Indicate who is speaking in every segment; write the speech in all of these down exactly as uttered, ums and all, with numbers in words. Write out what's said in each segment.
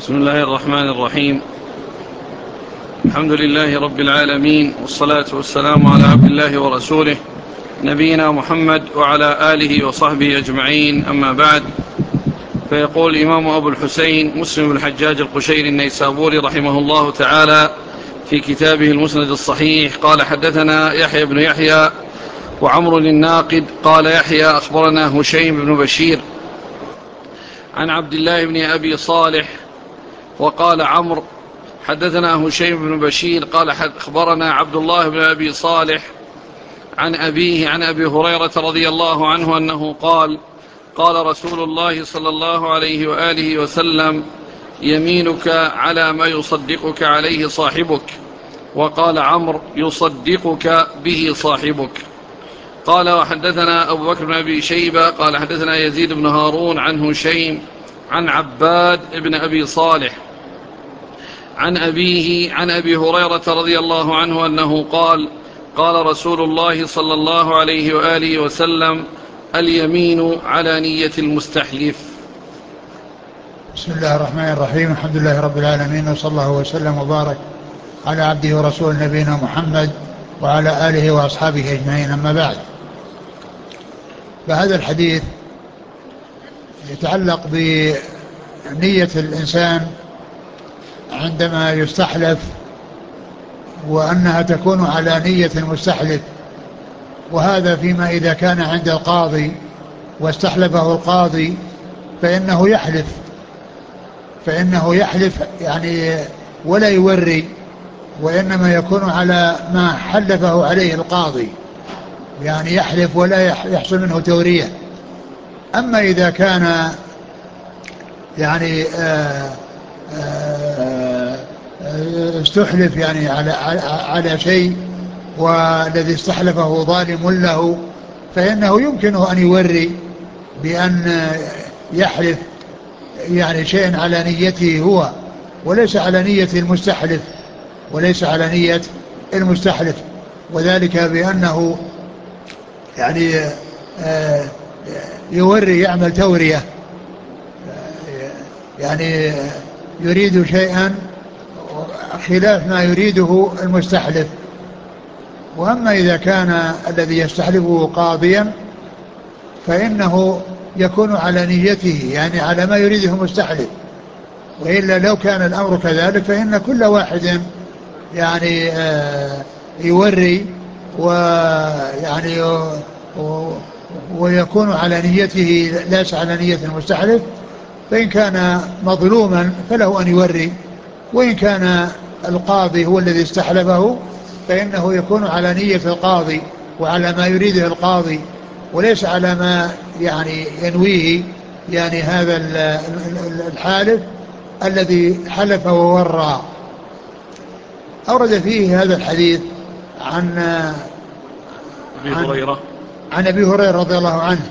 Speaker 1: بسم الله الرحمن الرحيم. الحمد لله رب العالمين، والصلاة والسلام على عبد الله ورسوله نبينا محمد وعلى آله وصحبه أجمعين، أما بعد. فيقول الإمام أبو الحسين مسلم بن الحجاج القشيري النيسابوري رحمه الله تعالى في كتابه المسند الصحيح: قال حدثنا يحيى بن يحيى وعمر الناقد قال يحيى أخبرنا هشيم بن بشير عن عبد الله بن أبي صالح، وقال عمرو حدثنا هشيم بن بشير قال أخبرنا عبد الله بن أبي صالح عن أبيه عن أبي هريرة رضي الله عنه أنه قال: قال رسول الله صلى الله عليه وآله وسلم: يمينك على ما يصدقك عليه صاحبك. وقال عمرو: يصدقك به صاحبك. قال: وحدثنا أبو بكر بن أبي شيبة قال حدثنا يزيد بن هارون عن هشيم عن عباد بن أبي صالح عن أبيه عن أبي هريرة رضي الله عنه أنه قال: قال رسول الله صلى الله عليه وآله وسلم: اليمين على نية المستحلف.
Speaker 2: بسم الله الرحمن الرحيم. الحمد لله رب العالمين، وصلى الله وسلم وبارك على عبده ورسول نبينا محمد وعلى آله وأصحابه أجمعين، أما بعد. فهذا الحديث يتعلق بنية الإنسان عندما يستحلف، وأنها تكون على نية المستحلف، وهذا فيما إذا كان عند القاضي واستحلفه القاضي فإنه يحلف فإنه يحلف يعني ولا يوري، وإنما يكون على ما حلفه عليه القاضي، يعني يحلف ولا يحصل منه تورية. أما إذا كان يعني آآ آآ استحلف يعني على على شيء والذي استحلفه ظالم له، فإنه يمكنه أن يوري بأن يحلف يعني شيء على نيته هو، وليس على نية المستحلف وليس على نية المستحلف وذلك بأنه يعني يوري، يعمل تورية، يعني يريد شيئا خلاف ما يريده المستحلف. وأما إذا كان الذي يستحلفه قاضيا فإنه يكون على نيته، يعني على ما يريده المستحلف. وإلا لو كان الأمر كذلك فإن كل واحد يعني يوري ويعني ويكون على نيته ليس على نية المستحلف، فإن كان مظلوما فله أن يوري، وإن كان القاضي هو الذي استحلفه فإنه يكون على نية القاضي وعلى ما يريده القاضي، وليس على ما يعني ينويه يعني هذا الحالف الذي حلف وورى. أورد فيه هذا الحديث عن
Speaker 1: أبي هريرة
Speaker 2: عن أبي هريرة رضي الله عنه،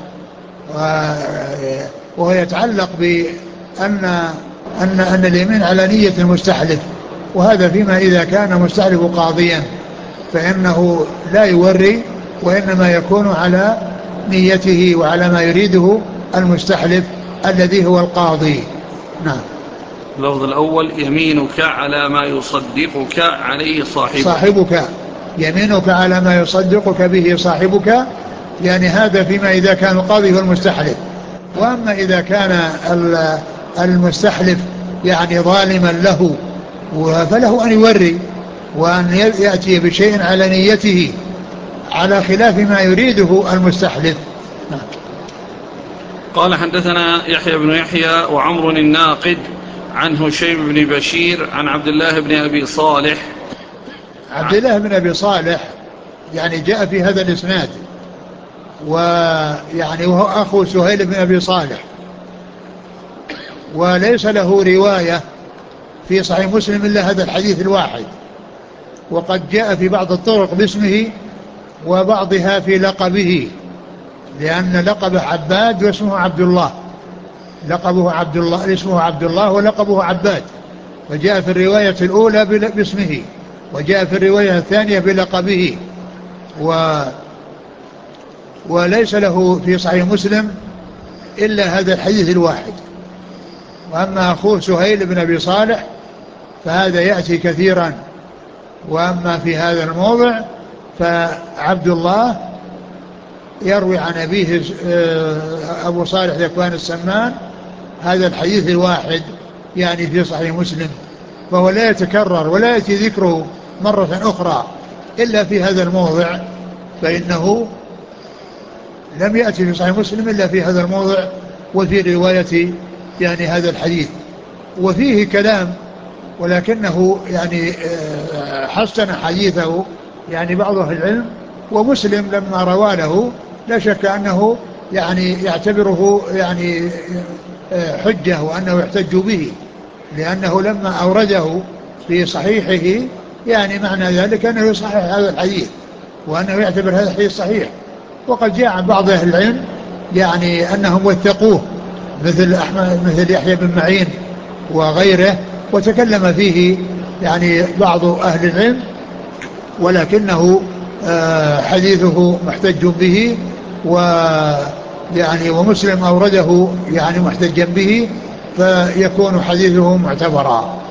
Speaker 2: وهو يتعلق بأن أن أن اليمين على نية المستحلف، وهذا فيما إذا كان مستحلف قاضيا فإنه لا يوري، وإنما يكون على نيته وعلى ما يريده المستحلف الذي هو القاضي. نعم.
Speaker 1: اللفظ الأول: يمينك على ما يصدقك عليه صاحبك.
Speaker 2: صاحبك يمينك على ما يصدقك به صاحبك، يعني هذا فيما إذا كان القاضي هو المستحلف. وأما إذا كان المستحلف يعني ظالما له فله أن يوري وأن يأتي بشيء على نيته على خلاف ما يريده المستحلف. نعم.
Speaker 1: قال حدثنا يحيى بن يحيى وعمر الناقد عن هشيم بن بشير عن عبد الله بن أبي صالح.
Speaker 2: عبد الله بن أبي صالح يعني جاء في هذا الإسناد، ويعني وهو أخو سهيل بن أبي صالح، وليس له رواية في صحيح مسلم إلا هذا الحديث الواحد، وقد جاء في بعض الطرق باسمه وبعضها في لقبه، لأن لقبه عباد واسمه عبد الله، لقبه عبد الله اسمه عبد الله ولقبه عباد، فجاء في الرواية الأولى باسمه وجاء في الرواية الثانية بلقبه، و وليس له في صحيح مسلم إلا هذا الحديث الواحد. وأما أخوه سهيل بن أبي صالح فهذا يأتي كثيرا. وأما في هذا الموضع فعبد الله يروي عن أبيه أبو صالح ذكوان السمان هذا الحديث الواحد يعني في صحيح مسلم، فهو لا يتكرر ولا يأتي ذكره مرة أخرى إلا في هذا الموضع، فإنه لم يأتي في صحيح مسلم إلا في هذا الموضع وفي رواية يعني هذا الحديث. وفيه كلام ولكنه يعني حسن حديثه يعني بعض أهل العلم، ومسلم لما روى له لا شك أنه يعني يعتبره يعني حجة وأنه يحتج به، لأنه لما أورده في صحيحه يعني معنى ذلك أنه يصحح هذا الحديث وأنه يعتبر هذا الحديث صحيح. وقد جاء عن بعض أهل العلم يعني أنهم وثقوه مثل أحمد مثل يحيى بن معين وغيره، وتكلم فيه يعني بعض أهل العلم، ولكنه حديثه محتج به، ويعني ومسلم أورده يعني محتجا به، فيكون حديثه معتبرا.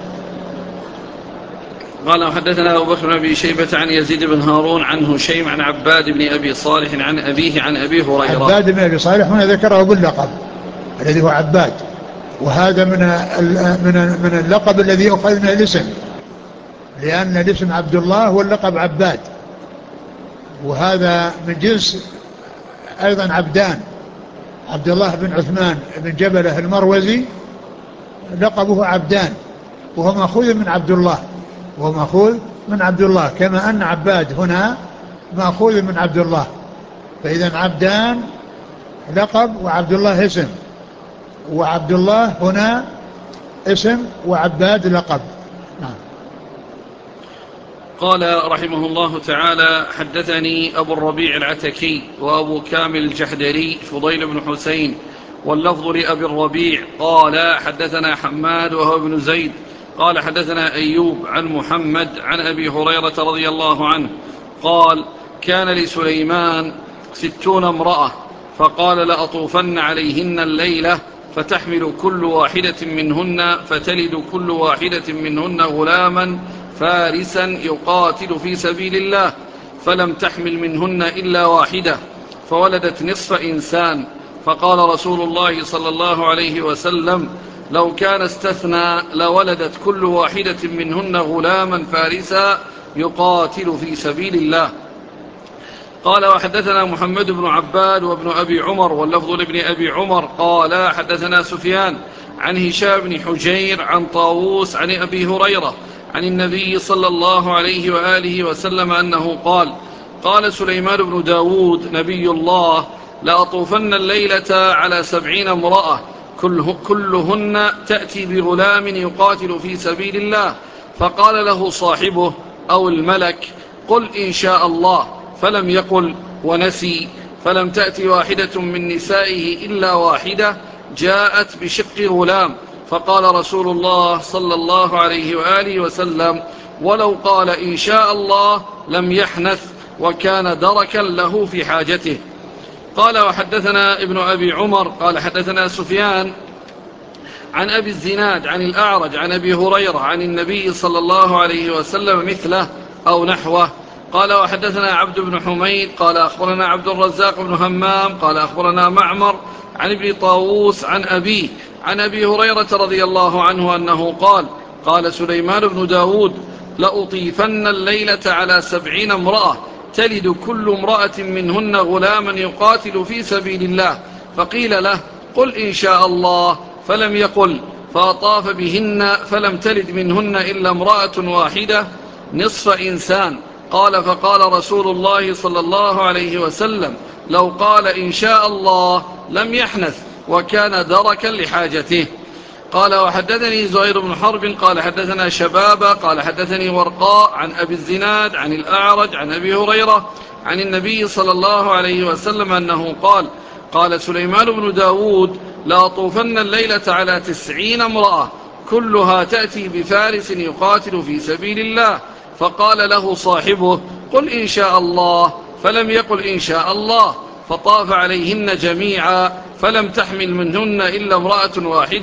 Speaker 1: قال وحدثنا أبو بكر بن أبي شيبة عن يزيد بن هارون عن هشيم عن عباد بن أبي صالح عن أبيه عن أبي هريرة.
Speaker 2: عباد بن أبي صالح هنا ذكره باللقب الذي هو عباد، وهذا من من من اللقب الذي يؤخذ من الاسم، لأن الاسم عبد الله واللقب عباد، وهذا من جنس أيضا عبدان. عبد الله بن عثمان بن جبلة المروزي لقبه عبدان، وهو مأخوذ من عبد الله وهو مأخوذ من عبد الله، كما أن عباد هنا مأخوذ من عبد الله. فإذا عبدان لقب وعبد الله اسم، وعبد الله هنا اسم وعباد لقب. نعم.
Speaker 1: قال رحمه الله تعالى حدثني أبو الربيع العتكي وأبو كامل الجحدري فضيل بن حسين واللفظ لأبي الربيع قال حدثنا حماد وهو ابن زيد قال حدثنا أيوب عن محمد عن أبي هريرة رضي الله عنه قال كان لسليمان ستون امرأة فقال لأطوفن عليهن الليلة فتحمل كل واحدة منهن فتلد كل واحدة منهن غلاما فارسا يقاتل في سبيل الله فلم تحمل منهن إلا واحدة فولدت نصف إنسان. فقال رسول الله صلى الله عليه وسلم لو كان استثنى لولدت كل واحدة منهن غلاما فارسا يقاتل في سبيل الله. قال وحدثنا محمد بن عباد وابن أبي عمر واللفظ لابن أبي عمر قال حدثنا سفيان عن هشام بن حجير عن طاووس عن أبي هريرة عن النبي صلى الله عليه وآله وسلم أنه قال قال سليمان بن داود نبي الله لأطوفن الليلة على سبعين امرأة كلهن تأتي بغلام يقاتل في سبيل الله. فقال له صاحبه أو الملك قل إن شاء الله، فلم يقل ونسي. فلم تأتي واحدة من نسائه إلا واحدة جاءت بشق غلام. فقال رسول الله صلى الله عليه وآله وسلم ولو قال إن شاء الله لم يحنث وكان دركا له في حاجته. قال وحدثنا ابن أبي عمر قال حدثنا سفيان عن أبي الزناد عن الأعرج عن أبي هريرة عن النبي صلى الله عليه وسلم مثله أو نحوه. قال وحدثنا عبد بن حميد قال أخبرنا عبد الرزاق بن همام قال أخبرنا معمر عن ابن طاووس عن أبيه عن أبي هريرة رضي الله عنه أنه قال قال سليمان بن داود لأطيفن الليلة على سبعين امرأة تلد كل امرأة منهن غلاما يقاتل في سبيل الله. فقيل له قل إن شاء الله، فلم يقل. فأطاف بهن فلم تلد منهن إلا امرأة واحدة نصف إنسان. قال فقال رسول الله صلى الله عليه وسلم لو قال إن شاء الله لم يحنث وكان دركا لحاجته. قال وحدثني زهير بن حرب قال حدثنا شبابة قال حدثني ورقاء عن أبي الزناد عن الأعرج عن أبي هريرة عن النبي صلى الله عليه وسلم أنه قال قال سليمان بن داود لأطوفن الليلة على تسعين امرأة كلها تأتي بفارس يقاتل في سبيل الله. فقال له صاحبه قل إن شاء الله، فلم يقل إن شاء الله. فطاف عليهن جميعا فلم تحمل منهن إلا امرأة واحدة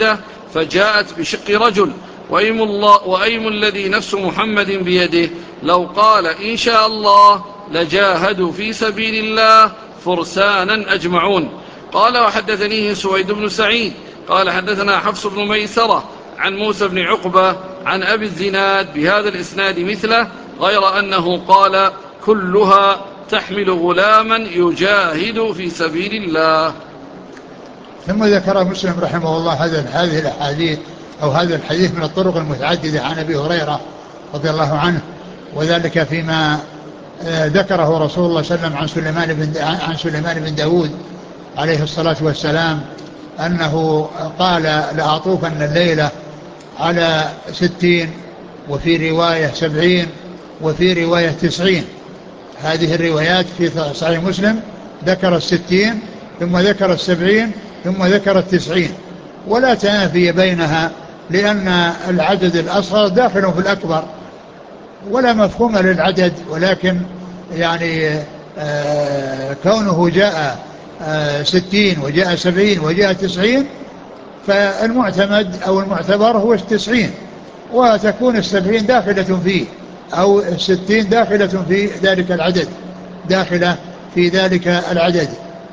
Speaker 1: فجاءت بشق رجل، وأيم, الله وأيم الذي نفس محمد بيده لو قال إن شاء الله لجاهدوا في سبيل الله فرسانا أجمعون. قال وحدثنيه سويد بن سعيد قال حدثنا حفص بن ميسرة عن موسى بن عقبة عن أبي الزناد بهذا الإسناد مثله، غير أنه قال كلها تحمل غلاما يجاهد في سبيل الله.
Speaker 2: ثم ذكر مسلم رحمه الله هذه الأحاديث أو هذا الحديث من الطرق المتعددة عن أبي هريرة رضي الله عنه، وذلك فيما ذكره رسول الله صلى الله عليه وسلم عن سليمان بن عن سليمان بن داود عليه الصلاة والسلام أنه قال لأطوفن الليلة على ستين، وفي رواية سبعين، وفي رواية تسعين. هذه الروايات في صحيح مسلم ذكر الستين ثم ذكر السبعين ثم ذكر التسعين، ولا تنافي بينها، لأن العدد الأصغر داخل في الأكبر ولا مفهوم للعدد، ولكن يعني آه كونه جاء آه ستين وجاء سبعين وجاء تسعين، فالمعتمد أو المعتبر هو التسعين، وتكون السبعين داخلة فيه أو الستين داخلة في ذلك العدد داخلة في ذلك العدد.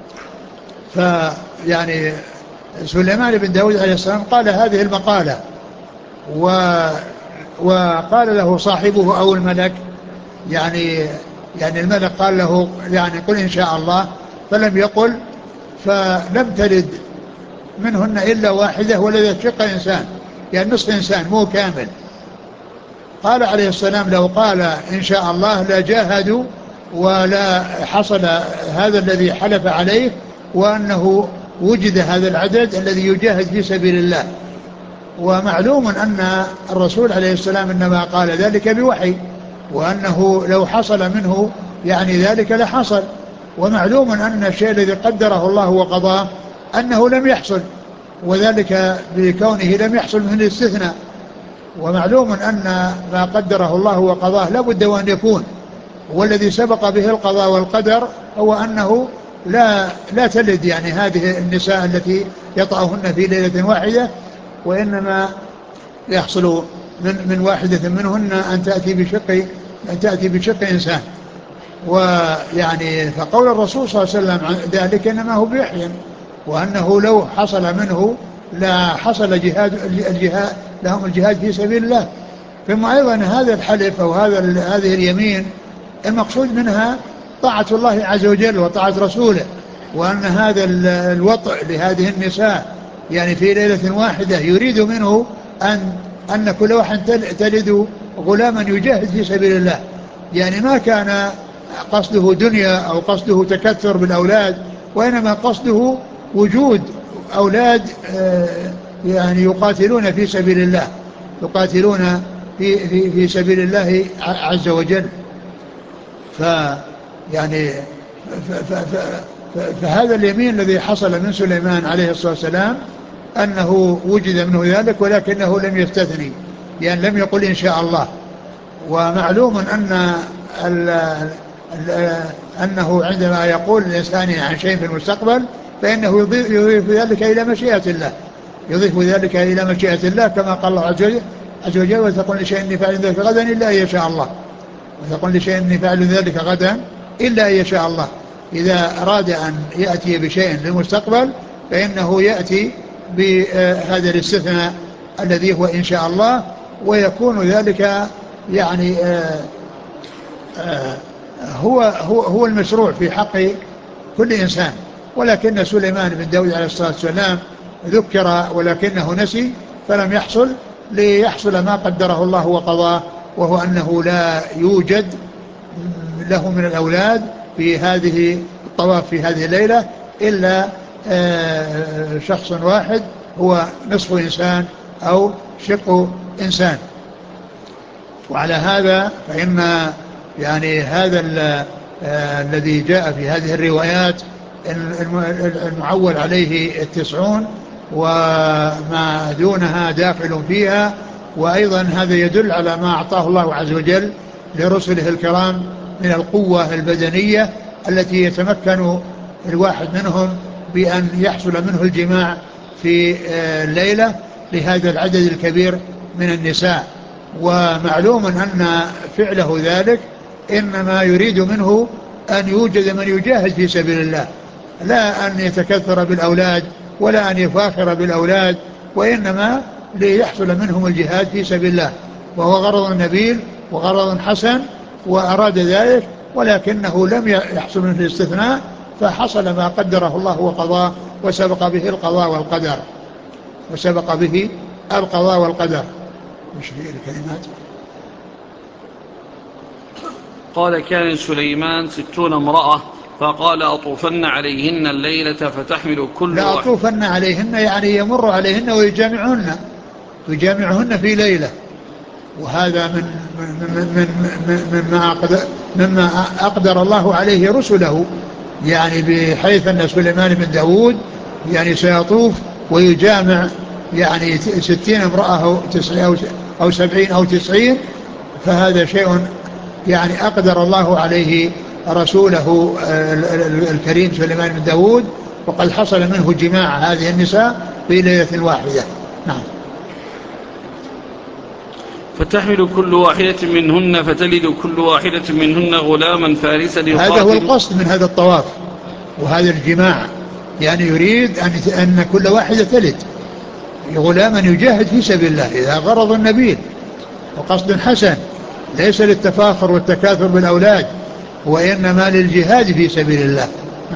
Speaker 2: فيعني سليمان بن داود عليه السلام قال هذه المقالة، و وقال له صاحبه أو الملك، يعني يعني الملك قال له يعني قل إن شاء الله، فلم يقل، فلم تلد منهن إلا واحدة ولدت شق إنسان، يعني نصف إنسان مو كامل. قال عليه السلام لو قال إن شاء الله لجاهدوا ولا حصل هذا الذي حلف عليه، وأنه وجد هذا العدد الذي يجاهد في سبيل الله. ومعلوم أن الرسول عليه السلام إنما قال ذلك بوحي، وأنه لو حصل منه يعني ذلك لحصل، ومعلوم أن الشيء الذي قدره الله وقضاه أنه لم يحصل، وذلك بكونه لم يحصل من الاستثناء. ومعلوم أن ما قدره الله وقضاه لابد وأن يكون، والذي سبق به القضاء والقدر هو أنه لا لا تلد يعني هذه النساء التي يطأهن في ليلة واحدة، وإنما يحصل من من واحدة منهن أن تأتي بشق أن تأتي بشق إنسان. ويعني فقول الرسول صلى الله عليه وسلم عن ذلك إنما هو بيحين، وأنه لو حصل منه لا حصل جهاد الجهاد لهم الجهاد في سبيل الله. ثم أيضا هذا الحلف أو هذا هذه اليمين المقصود منها طاعة الله عز وجل وطاعة رسوله، وأن هذا الوطء لهذه النساء يعني في ليلة واحدة يريد منه أن أن كل واحد تلد غلاما يجاهد في سبيل الله، يعني ما كان قصده دنيا أو قصده تكثر بالأولاد، وإنما قصده وجود أولاد يعني يقاتلون في سبيل الله، يقاتلون في, في, في سبيل الله عز وجل. ف يعني ف ف ف فهذا اليمين الذي حصل من سليمان عليه الصلاة والسلام أنه وجد منه ذلك، ولكنه لم يستثني، يعني لم يقل إن شاء الله. ومعلوم أن ال ال أنه عندما يقول الإنسان عن شيء في المستقبل فإنه يضيف, يضيف ذلك إلى مشيئة الله، يضيف ذلك إلى مشيئة الله، كما قال الله عز وجل وتقول لشيء إني فاعل ذلك غدا إلا أن يشاء الله، وتقول لشيء إني فاعل ذلك غدا إلا أن يشاء الله. إذا أراد أن يأتي بشيء للمستقبل فإنه يأتي بهذا الاستثناء الذي هو إن شاء الله، ويكون ذلك يعني آآ آآ هو, هو, هو المشروع في حق كل إنسان. ولكن سليمان بن داود عليه الصلاة والسلام ذكر ولكنه نسي فلم يحصل، ليحصل ما قدره الله وقضاه، وهو أنه لا يوجد له من الأولاد في هذه الطواف في هذه الليلة إلا شخص واحد هو نصف إنسان أو شق إنسان. وعلى هذا فإن يعني هذا الذي جاء في هذه الروايات المعول عليه التسعون وما دونها داخل فيها. وأيضا هذا يدل على ما أعطاه الله عز وجل لرسله الكرام من القوة البدنية التي يتمكن الواحد منهم بأن يحصل منه الجماع في الليلة، لهذا العدد الكبير من النساء. ومعلوم أن فعله ذلك إنما يريد منه أن يوجد من يجاهد في سبيل الله، لا أن يتكثر بالأولاد ولا أن يفاخر بالأولاد، وإنما ليحصل منهم الجهاد في سبيل الله، وهو غرض نبيل وغرض حسن وأراد ذلك، ولكنه لم يحصل منه الاستثناء، فحصل ما قدره الله وقضاه، وسبق به القضاء والقدر وسبق به القضاء والقدر. مش في الكلمات.
Speaker 1: قال كان سليمان ستون امرأة فقال أطوفن عليهن الليلة فتحمل كل
Speaker 2: لا
Speaker 1: واحد.
Speaker 2: أطوفن عليهن يعني يمر عليهن ويجامعهن ويجامعهن في ليلة، وهذا من من من مما أقدر, مما أقدر الله عليه رسله، يعني بحيث أن سليمان بن داود يعني سيطوف ويجامع يعني ستين امرأة أو سبعين أو تسعين، فهذا شيء يعني أقدر الله عليه رسوله الكريم سليمان بن داود، وقد حصل منه جماع هذه النساء في ليلة واحدة. نعم.
Speaker 1: فتحمل كل واحدة منهن فتلد كل واحدة منهن غلاما فارسا يقاتل.
Speaker 2: هذا هو القصد من هذا الطواف وهذا الجماع، يعني يريد أن, أن كل واحدة تلد غلاما يجاهد في سبيل الله، إذا غرض النبيل وقصد حسن، ليس للتفاخر والتكاثر بالأولاد، وإنما للجهاد في سبيل الله.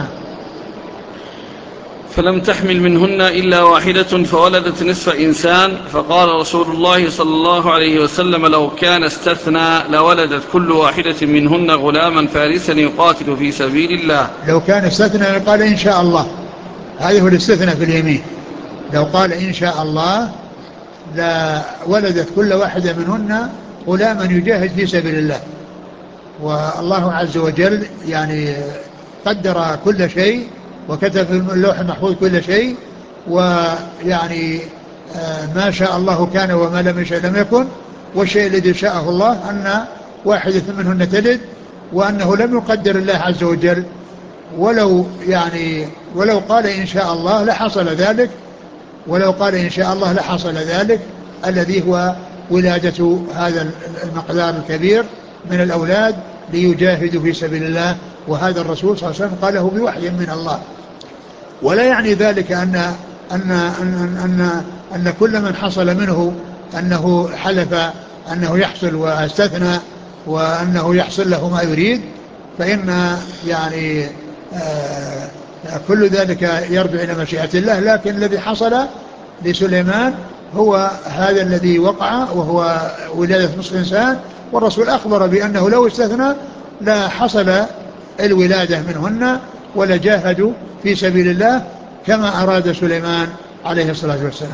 Speaker 1: فلم تحمل منهن إلا واحدة فولدت نصف إنسان، فقال رسول الله صلى الله عليه وسلم لو كان استثنى لولدت كل واحدة منهن غلاما فارسا يقاتل في سبيل الله.
Speaker 2: لو كان استثنى قال إن شاء الله، هذا هو الاستثناء في اليمين، لو قال إن شاء الله لا ولدت كل واحدة منهن غلاما يجاهد في سبيل الله. والله عز وجل يعني قدر كل شيء وكتب في اللوح المحفوظ كل شيء، ويعني ما شاء الله كان وما لم يشاء لم يكن، والشيء الذي شاءه الله أن واحدة منهن تلد، وأنه لم يقدر الله عز وجل، ولو يعني ولو قال إن شاء الله لحصل ذلك، ولو قال إن شاء الله لحصل ذلك الذي هو ولادة هذا المقدار الكبير من الأولاد ليجاهدوا في سبيل الله. وهذا الرسول صلى الله عليه وسلم قاله بوحي من الله، ولا يعني ذلك أن أن أن أن, أن كل من حصل منه أنه حلف أنه يحصل واستثنى وأنه يحصل له ما يريد، فإن يعني آه كل ذلك يرجع إلى مشيئة الله. لكن الذي حصل لسليمان هو هذا الذي وقع، وهو ولادة نصف إنسان، والرسول أخبر بأنه لو استثنى لا حصل الولادة منهن ولا جاهدوا في سبيل الله كما أراد سليمان عليه الصلاة والسلام.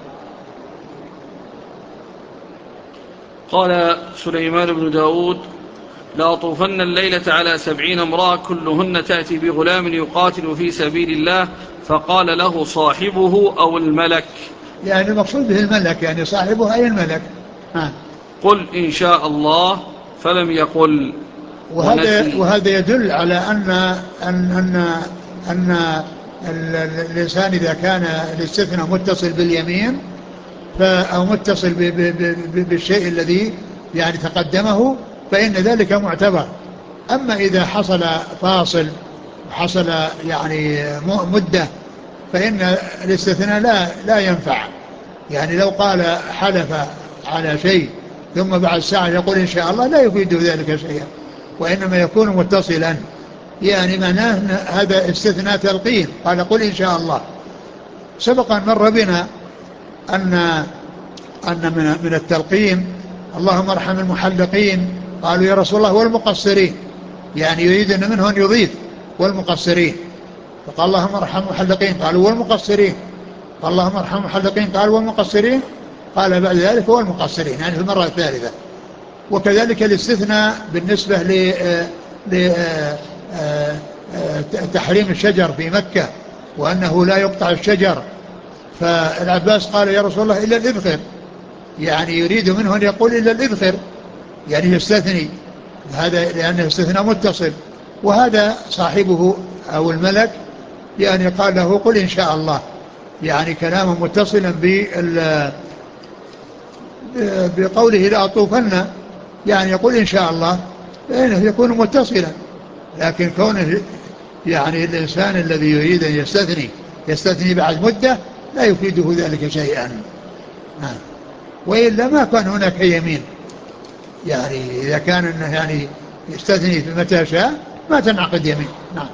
Speaker 1: قال سليمان بن داود لأطوفن الليلة على سبعين امرأة كلهن تأتي بغلام يقاتل في سبيل الله، فقال له صاحبه أو الملك،
Speaker 2: يعني المقصود به الملك، يعني صاحبه أي الملك. ها.
Speaker 1: قل إن شاء الله، فلم يقل.
Speaker 2: وهذا, وهذا يدل على أن أن أن, أن الإنسان إذا كان الاستثناء متصل باليمين أو متصل بالشيء الذي يعني تقدمه فإن ذلك معتبر. أما إذا حصل فاصل وحصل يعني مدة فإن الاستثناء لا لا ينفع. يعني لو قال حلف على شيء ثم بعد ساعة يقول إن شاء الله لا يفيد ذلك شيئا، وإنما يكون متصلا، يعني معناه هذا استثناء تلقين، قال قل إن شاء الله. سبق أن مر بنا أن أن من من التلقين اللهم ارحم المحلقين، قالوا يا رسول الله والمقصرين، يعني يريد أن منه أن يضيف والمقصرين، فقال اللهم ارحم المحلقين، قالوا والمقصرين، قال اللهم ارحم المحلقين، قالوا والمقصرين، قال بعد ذلك والمقصرين، يعني في المرة الثالثة. وكذلك الاستثناء بالنسبة لتحريم الشجر في مكة وأنه لا يقطع الشجر، فالعباس قال يا رسول الله إلا الإذخر، يعني يريد منه أن يقول إلا الإذخر، يعني يستثني هذا لأنه استثناء متصل. وهذا صاحبه أو الملك يعني قال له قل إن شاء الله، يعني كلاما متصلا بقوله لا أطوفن، يعني يقول إن شاء الله، فإنه يكون متصلا. لكن كونه يعني الإنسان الذي يريد أن يستثني يستثني بعد مدة لا يفيده ذلك شيئا. نعم. وإلا ما كان هناك يمين، يعني إذا كان إنه يعني يستثني في متى شاء ما تنعقد يمين. نعم.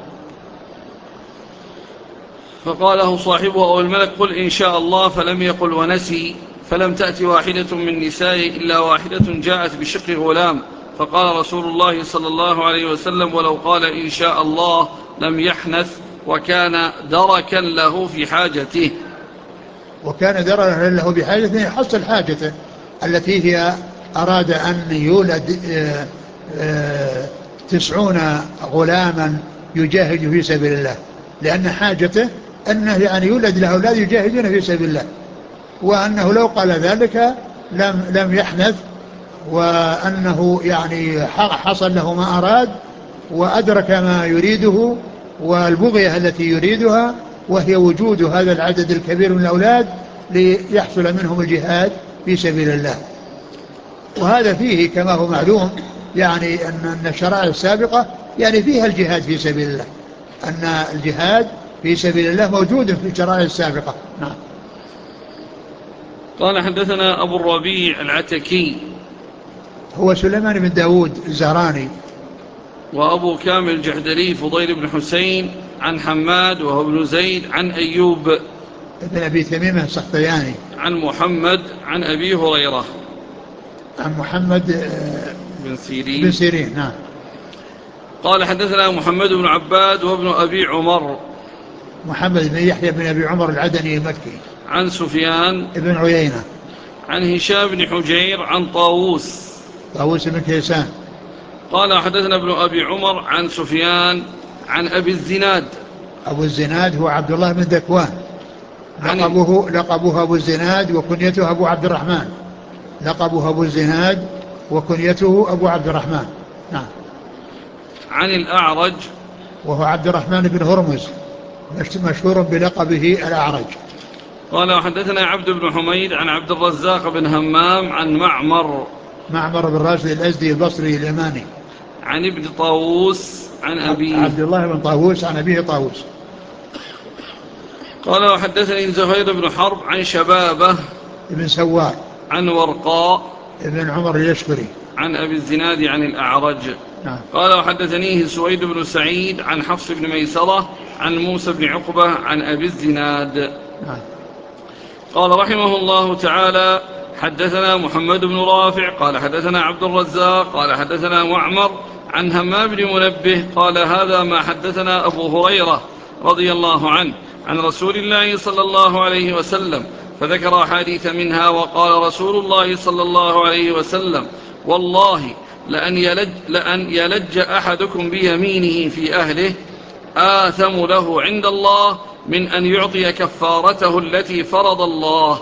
Speaker 1: فقاله صاحبه أو الملك قل إن شاء الله، فلم يقل ونسي، فلم تأتي واحدة من نسائه إلا واحدة جاءت بشق غلام، فقال رسول الله صلى الله عليه وسلم ولو قال إن شاء الله لم يحنث، وكان دركا له في حاجته.
Speaker 2: وكان دركا له بحاجته يحصل حاجته التي هي أراد أن يولد آآ آآ تسعون غلاما يجاهد في سبيل الله، لأن حاجته أنه يعني يولد له أولاد يجاهدون في سبيل الله، وأنه لو قال ذلك لم لم يحنث، وأنه يعني حصل له ما أراد وأدرك ما يريده والبغية التي يريدها، وهي وجود هذا العدد الكبير من الأولاد ليحصل منهم الجهاد في سبيل الله. وهذا فيه كما هو معلوم يعني أن الشرائع السابقة يعني فيها الجهاد في سبيل الله، أن الجهاد في سبيل الله موجود في الشرائع السابقة. نعم.
Speaker 1: قال حدثنا أبو الربيع العتكي
Speaker 2: هو سليمان بن داود الزهراني.
Speaker 1: وأبو كامل الجحدري فضيل بن حسين عن حماد وهو ابن زيد عن أيوب
Speaker 2: ابن أبي تميمة السختياني
Speaker 1: عن محمد عن أبي هريرة
Speaker 2: عن محمد
Speaker 1: بن سيرين
Speaker 2: بن سيرين. نعم.
Speaker 1: قال حدثنا محمد بن عباد وابن أبي عمر
Speaker 2: محمد بن يحيى بن أبي عمر العدني المكي
Speaker 1: عن سفيان
Speaker 2: ابن عيينة
Speaker 1: عن هشام بن حجير عن طاووس
Speaker 2: طاووس بن كيسان
Speaker 1: قال حدثنا ابن أبي عمر عن سفيان عن أبي الزناد.
Speaker 2: أبو الزناد هو عبد الله بن ذكوان، لقبه, لقبه أبو الزناد وكنيته أبو عبد الرحمن، لقبه أبو الزناد وكنيته أبو عبد الرحمن. نعم.
Speaker 1: عن الأعرج
Speaker 2: وهو عبد الرحمن بن هرمز مشهور بلقبه الأعرج.
Speaker 1: قال حدثنا عبد بن حميد عن عبد الرزاق بن همام عن معمر
Speaker 2: معمر بن راشد الأزدي البصري اليماني
Speaker 1: عن ابن طاووس عن أبيه
Speaker 2: عبد الله بن طاووس عن أبيه طاووس.
Speaker 1: قال وحدثني زهير بن حرب عن شبابه
Speaker 2: ابن سوار
Speaker 1: عن ورقاء
Speaker 2: ابن عمر اليشكري
Speaker 1: عن أبي الزناد عن الأعرج.
Speaker 2: نعم.
Speaker 1: قال وحدثنيه سويد بن سعيد عن حفص بن ميسرة عن موسى بن عقبة عن أبي الزناد.
Speaker 2: نعم.
Speaker 1: قال رحمه الله تعالى حدثنا محمد بن رافع قال حدثنا عبد الرزاق قال حدثنا معمر عن همام بن منبه قال هذا ما حدثنا أبو هريرة رضي الله عنه عن رسول الله صلى الله عليه وسلم، فذكر أحاديث منها وقال رسول الله صلى الله عليه وسلم والله لأن يلج, لأن يلج أحدكم بيمينه في أهله آثم له عند الله من أن يعطي كفارته التي فرض الله.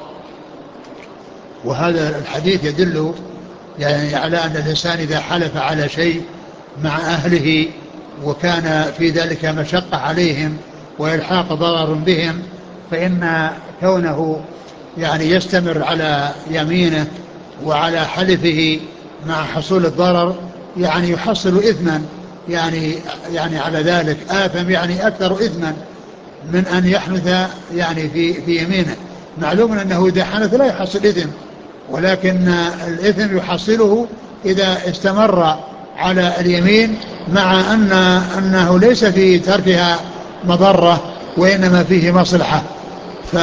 Speaker 2: وهذا الحديث يدل يعني على أن الإنسان إذا حلف على شيء مع أهله وكان في ذلك مشقة عليهم وإلحاق ضرر بهم، فإن كونه يعني يستمر على يمينه وعلى حلفه مع حصول الضرر يعني يحصل إثما، يعني يعني على ذلك آثم يعني أكثر إثما من أن يحنث يعني في في يمينه. معلوم أنه إذا حنث لا يحصل إثم، ولكن الإثم يحصله إذا استمر على اليمين، مع أن أنه ليس في تركها مضرة وإنما فيه مصلحة. ف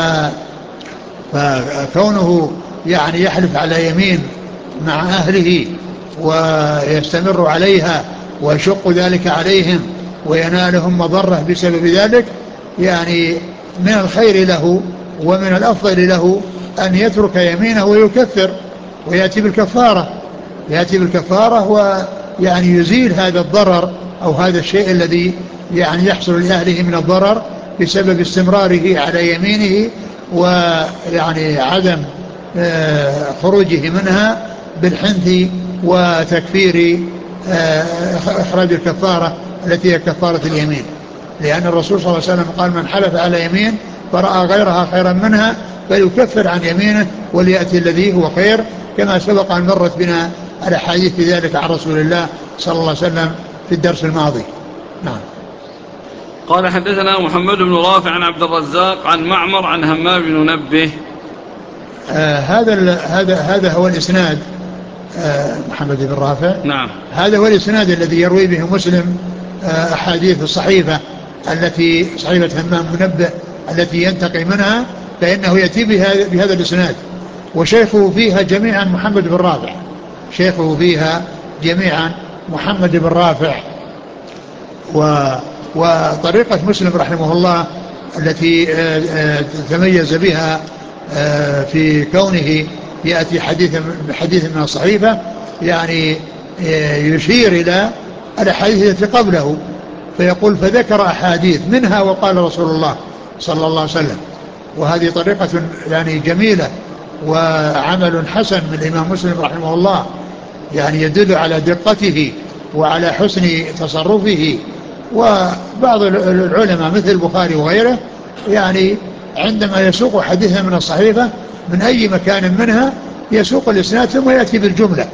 Speaker 2: فكونه يعني يحلف على يمين مع أهله ويستمر عليها ويشق ذلك عليهم وينالهم مضرة بسبب ذلك، يعني من الخير له ومن الأفضل له أن يترك يمينه ويكفر ويأتي بالكفارة، يأتي بالكفارة ويعني يزيل هذا الضرر أو هذا الشيء الذي يعني يحصل لأهله من الضرر بسبب استمراره على يمينه ويعني عدم خروجه منها بالحنث وتكفير إخراج الكفارة التي هي كفارة اليمين. لأن الرسول صلى الله عليه وسلم قال من حلف على يمين فرأى غيرها خيرا منها فليكفر عن يمينه وليأتي الذي هو خير، كما سبق أن مرت بنا الأحاديث في ذلك عن رسول الله صلى الله عليه وسلم في الدرس الماضي. نعم.
Speaker 1: قال حدثنا محمد بن رافع عن عبد الرزاق عن معمر عن همام بن منبه.
Speaker 2: آه هذا هذا هذا هو الإسناد. آه محمد بن رافع.
Speaker 1: نعم.
Speaker 2: هذا هو الإسناد الذي يروي به مسلم آه أحاديث الصحيفة التي صحيفة همام منبه التي ينتقي منها، فإنه يأتي بهذا بهذا الإسناد، وشيخه فيها جميعا محمد بن رافع، شيخه فيها جميعا محمد بن رافع. و وطريقة مسلم رحمه الله التي تميز بها في كونه يأتي حديث حديث من الصحيفة، يعني يشير إلى الأحاديث التي قبله فيقول فذكر أحاديث منها وقال رسول الله صلى الله عليه وسلم. وهذه طريقة يعني جميلة وعمل حسن من الإمام مسلم رحمه الله، يعني يدل على دقته وعلى حسن تصرفه. وبعض العلماء مثل البخاري وغيره يعني عندما يسوق حديثا من الصحيفة من أي مكان منها يسوق الإسناد ثم يأتي بالجملة،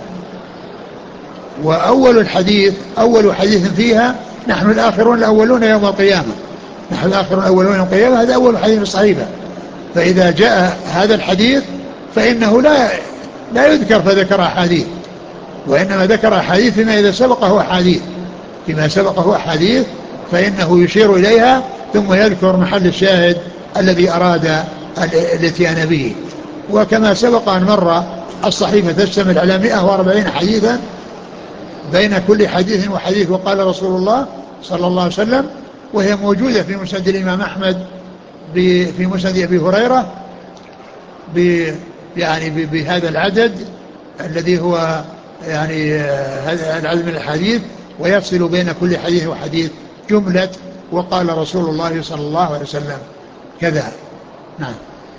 Speaker 2: وأول الحديث أول حديث فيها نحن الآخرون الأولون يوم القيامة، نحن الآخرون الأولون يوم القيامة، هذا أول حديث في الصحيفة. فإذا جاء هذا الحديث فإنه لا لا يذكر فذكر أحاديث، وإنما ذكر أحاديث فيما إذا سبقه أحاديث فيما سبقه أحاديث فإنه يشير إليها ثم يذكر محل الشاهد الذي أراد الاتيان به. وكما سبق أن مر الصحيفة تشتمل على مئة وأربعين حديثا، بين كل حديث وحديث وقال رسول الله صلى الله عليه وسلم، وهي موجودة في مسند الإمام أحمد في مسند أبي هريرة يعني بهذا العدد الذي هو يعني هذا العدد من الحديث، ويفصل بين كل حديث وحديث جملة وقال رسول الله صلى الله عليه وسلم كذا. نعم.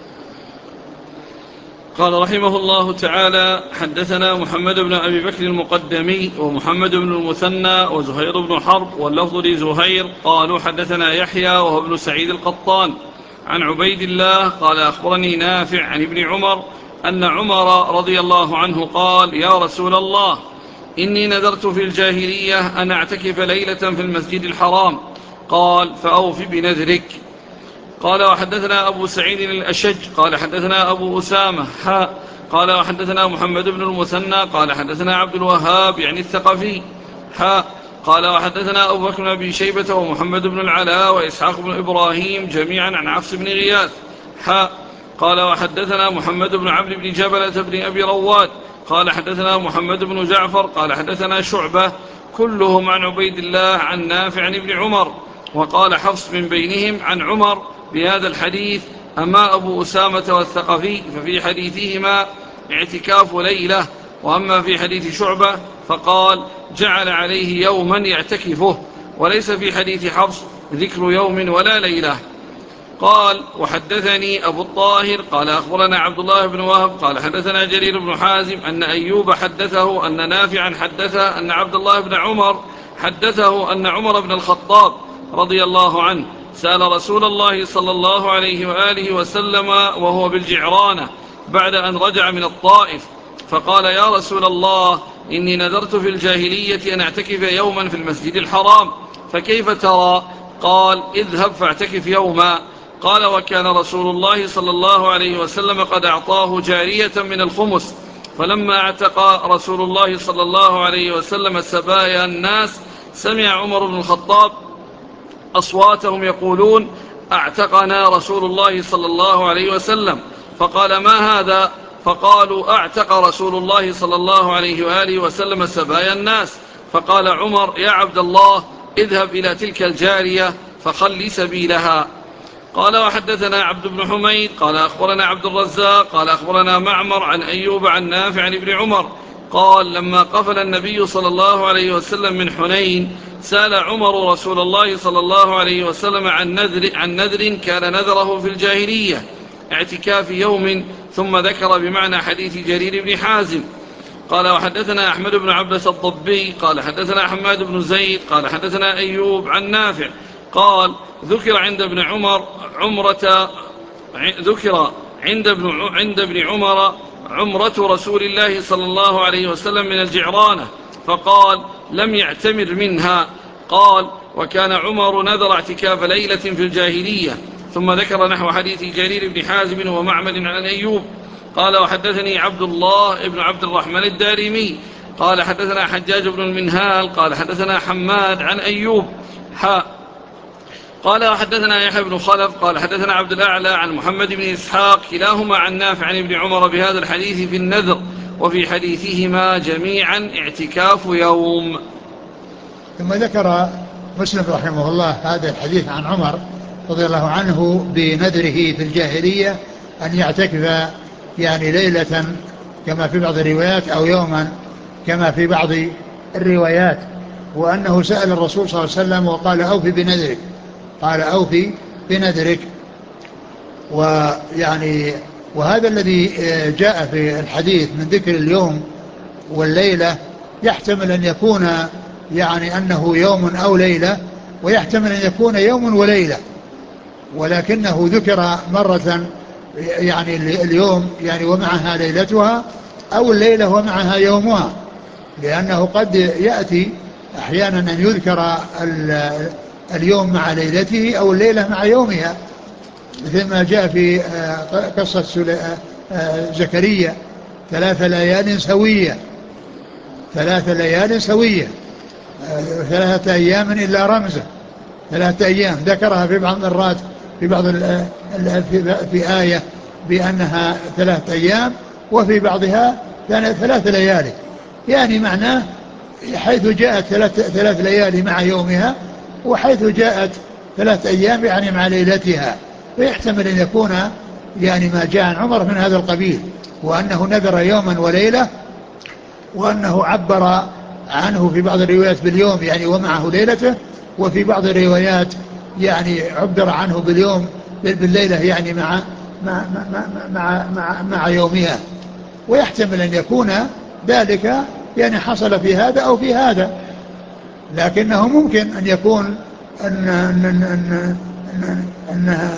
Speaker 1: قال رحمه الله تعالى حدثنا محمد بن أبي بكر المقدمي ومحمد بن المثنى وزهير بن حرب واللفظ لزهير قالوا حدثنا يحيى وهو ابن سعيد القطان عن عبيد الله قال أخبرني نافع عن ابن عمر أن عمر رضي الله عنه قال يا رسول الله إني نذرت في الجاهلية أن أعتكف ليلة في المسجد الحرام، قال فأوف بنذرك. قال وحدثنا أبو سعيد الأشج قال حدثنا أبو أسامة حاء قال وحدثنا محمد بن المثنى قال حدثنا عبد الوهاب يعني الثقفي حاء قال وحدثنا أبو بكر بن أبي شيبة ومحمد بن العلاء وإسحاق بن إبراهيم جميعا عن عفص بن غياث حاء قال وحدثنا محمد بن عمرو بن جبلة بن أبي رواد قال حدثنا محمد بن جعفر قال حدثنا شعبة كلهم عن عبيد الله عن نافع عن ابن عمر. وقال حفص من بينهم عن عمر بهذا الحديث أما أبو أسامة والثقفي ففي حديثهما اعتكاف ليلة، وأما في حديث شعبة فقال جعل عليه يوما يعتكفه، وليس في حديث حفص ذكر يوم ولا ليلة. قال وحدثني أبو الطاهر قال أخبرنا عبد الله بن وهب قال حدثنا جرير بن حازم أن أيوب حدثه أن نافعا حدثه أن عبد الله بن عمر حدثه أن عمر بن الخطاب رضي الله عنه سأل رسول الله صلى الله عليه وآله وسلم وهو بالجعرانة بعد أن رجع من الطائف فقال يا رسول الله إني نذرت في الجاهلية أن أعتكف يوما في المسجد الحرام فكيف ترى؟ قال اذهب فاعتكف يوما. قال وكان رسول الله صلى الله عليه وسلم قد أعطاه جارية من الخمس، فلما اعتق رسول الله صلى الله عليه وسلم سبايا الناس سمع عمر بن الخطاب أصواتهم يقولون اعتقنا رسول الله صلى الله عليه وسلم، فقال ما هذا؟ فقالوا اعتق رسول الله صلى الله عليه وآله وسلم سبايا الناس. فقال عمر يا عبد الله اذهب إلى تلك الجارية فخلي سبيلها. قال وحدثنا عبد بن حميد قال أخبرنا عبد الرزاق قال أخبرنا معمر عن أيوب عن نافع عن ابن عمر قال لما قفل النبي صلى الله عليه وسلم من حنين سأل عمر رسول الله صلى الله عليه وسلم عن نذر, عن نذر كان نذره في الجاهلية اعتكاف يوم، ثم ذكر بمعنى حديث جرير بن حازم. قال وحدثنا أحمد بن عبدة الضبي قال حدثنا حماد بن زيد قال حدثنا أيوب عن نافع قال ذكر عند ابن عمر عمرة ذكر عند ابن عند ابن عمر عمرة رسول الله صلى الله عليه وسلم من الجعرانة فقال لم يعتمر منها. قال وكان عمر نذر اعتكاف ليلة في الجاهلية. ثم ذكر نحو حديث جرير بن حازم ومعمر عن أيوب. قال وحدثني عبد الله بن عبد الرحمن الدارمي قال حدثنا حجاج بن المنهال قال حدثنا حماد عن أيوب حاء قال وحدثنا يحيى بن خلف قال حدثنا عبد الأعلى عن محمد بن إسحاق كلاهما عن نافع عن ابن عمر بهذا الحديث في النذر وفي حديثهما جميعا اعتكاف يوم.
Speaker 2: ثم ذكر مسلم رحمه الله هذا الحديث عن عمر رضي الله عنه بنذره في الجاهلية أن يعتكف يعني ليلة كما في بعض الروايات أو يوما كما في بعض الروايات، وأنه سأل الرسول صلى الله عليه وسلم وقال أوفي بنذرك، قال أوفي بنذرك. ويعني وهذا الذي جاء في الحديث من ذكر اليوم والليلة يحتمل أن يكون يعني أنه يوم أو ليلة، ويحتمل أن يكون يوم وليلة، ولكنه ذكر مرة يعني اليوم يعني ومعها ليلتها، أو الليلة ومعها يومها، لأنه قد يأتي أحيانا أن يذكر اليوم مع ليلته أو الليلة مع يومها، مثل ما جاء في قصة زكريا ثلاث ليال سوية ثلاث ليال سوية ثلاثة أيام إلا رمزة، ثلاثة أيام ذكرها في بعض المرات في بعض ال في, في آية بأنها ثلاثة أيام، وفي بعضها ثلاث ليالي، يعني معناه حيث جاءت ثلاث, ثلاث ليالي مع يومها، وحيث جاءت ثلاث أيام يعني مع ليلتها، فيحتمل أن يكون يعني ما جاء عن عمر من هذا القبيل، وأنه نذر يوما وليلة، وأنه عبر عنه في بعض الروايات باليوم يعني ومعه ليلته، وفي بعض الروايات يعني عبر عنه باليوم بالليلة يعني مع مع مع مع, مع, مع يومها. ويحتمل أن يكون ذلك يعني حصل في هذا أو في هذا، لكنه ممكن أن يكون أن أن أن أن أنها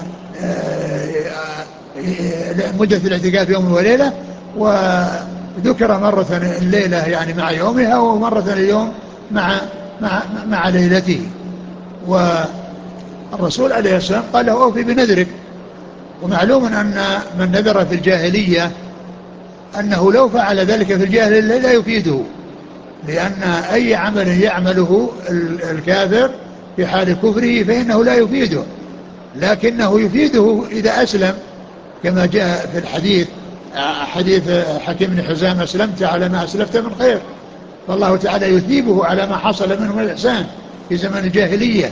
Speaker 2: مدة الاعتكاف يوم وليلة، وذكر مرة الليلة يعني مع يومها، ومرة اليوم مع مع مع ليلته. والرسول عليه السلام قال له أوفي بنذرك. ومعلوم أن من نذر في الجاهلية أنه لو فعل ذلك في الجاهلية لا يفيده، لأن أي عمل يعمله الكافر في حال كفره فإنه لا يفيده، لكنه يفيده إذا أسلم، كما جاء في الحديث حديث حكيم بن حزام أسلمت على ما أسلفت من خير، فالله تعالى يثيبه على ما حصل منه من الإحسان في زمن الجاهلية.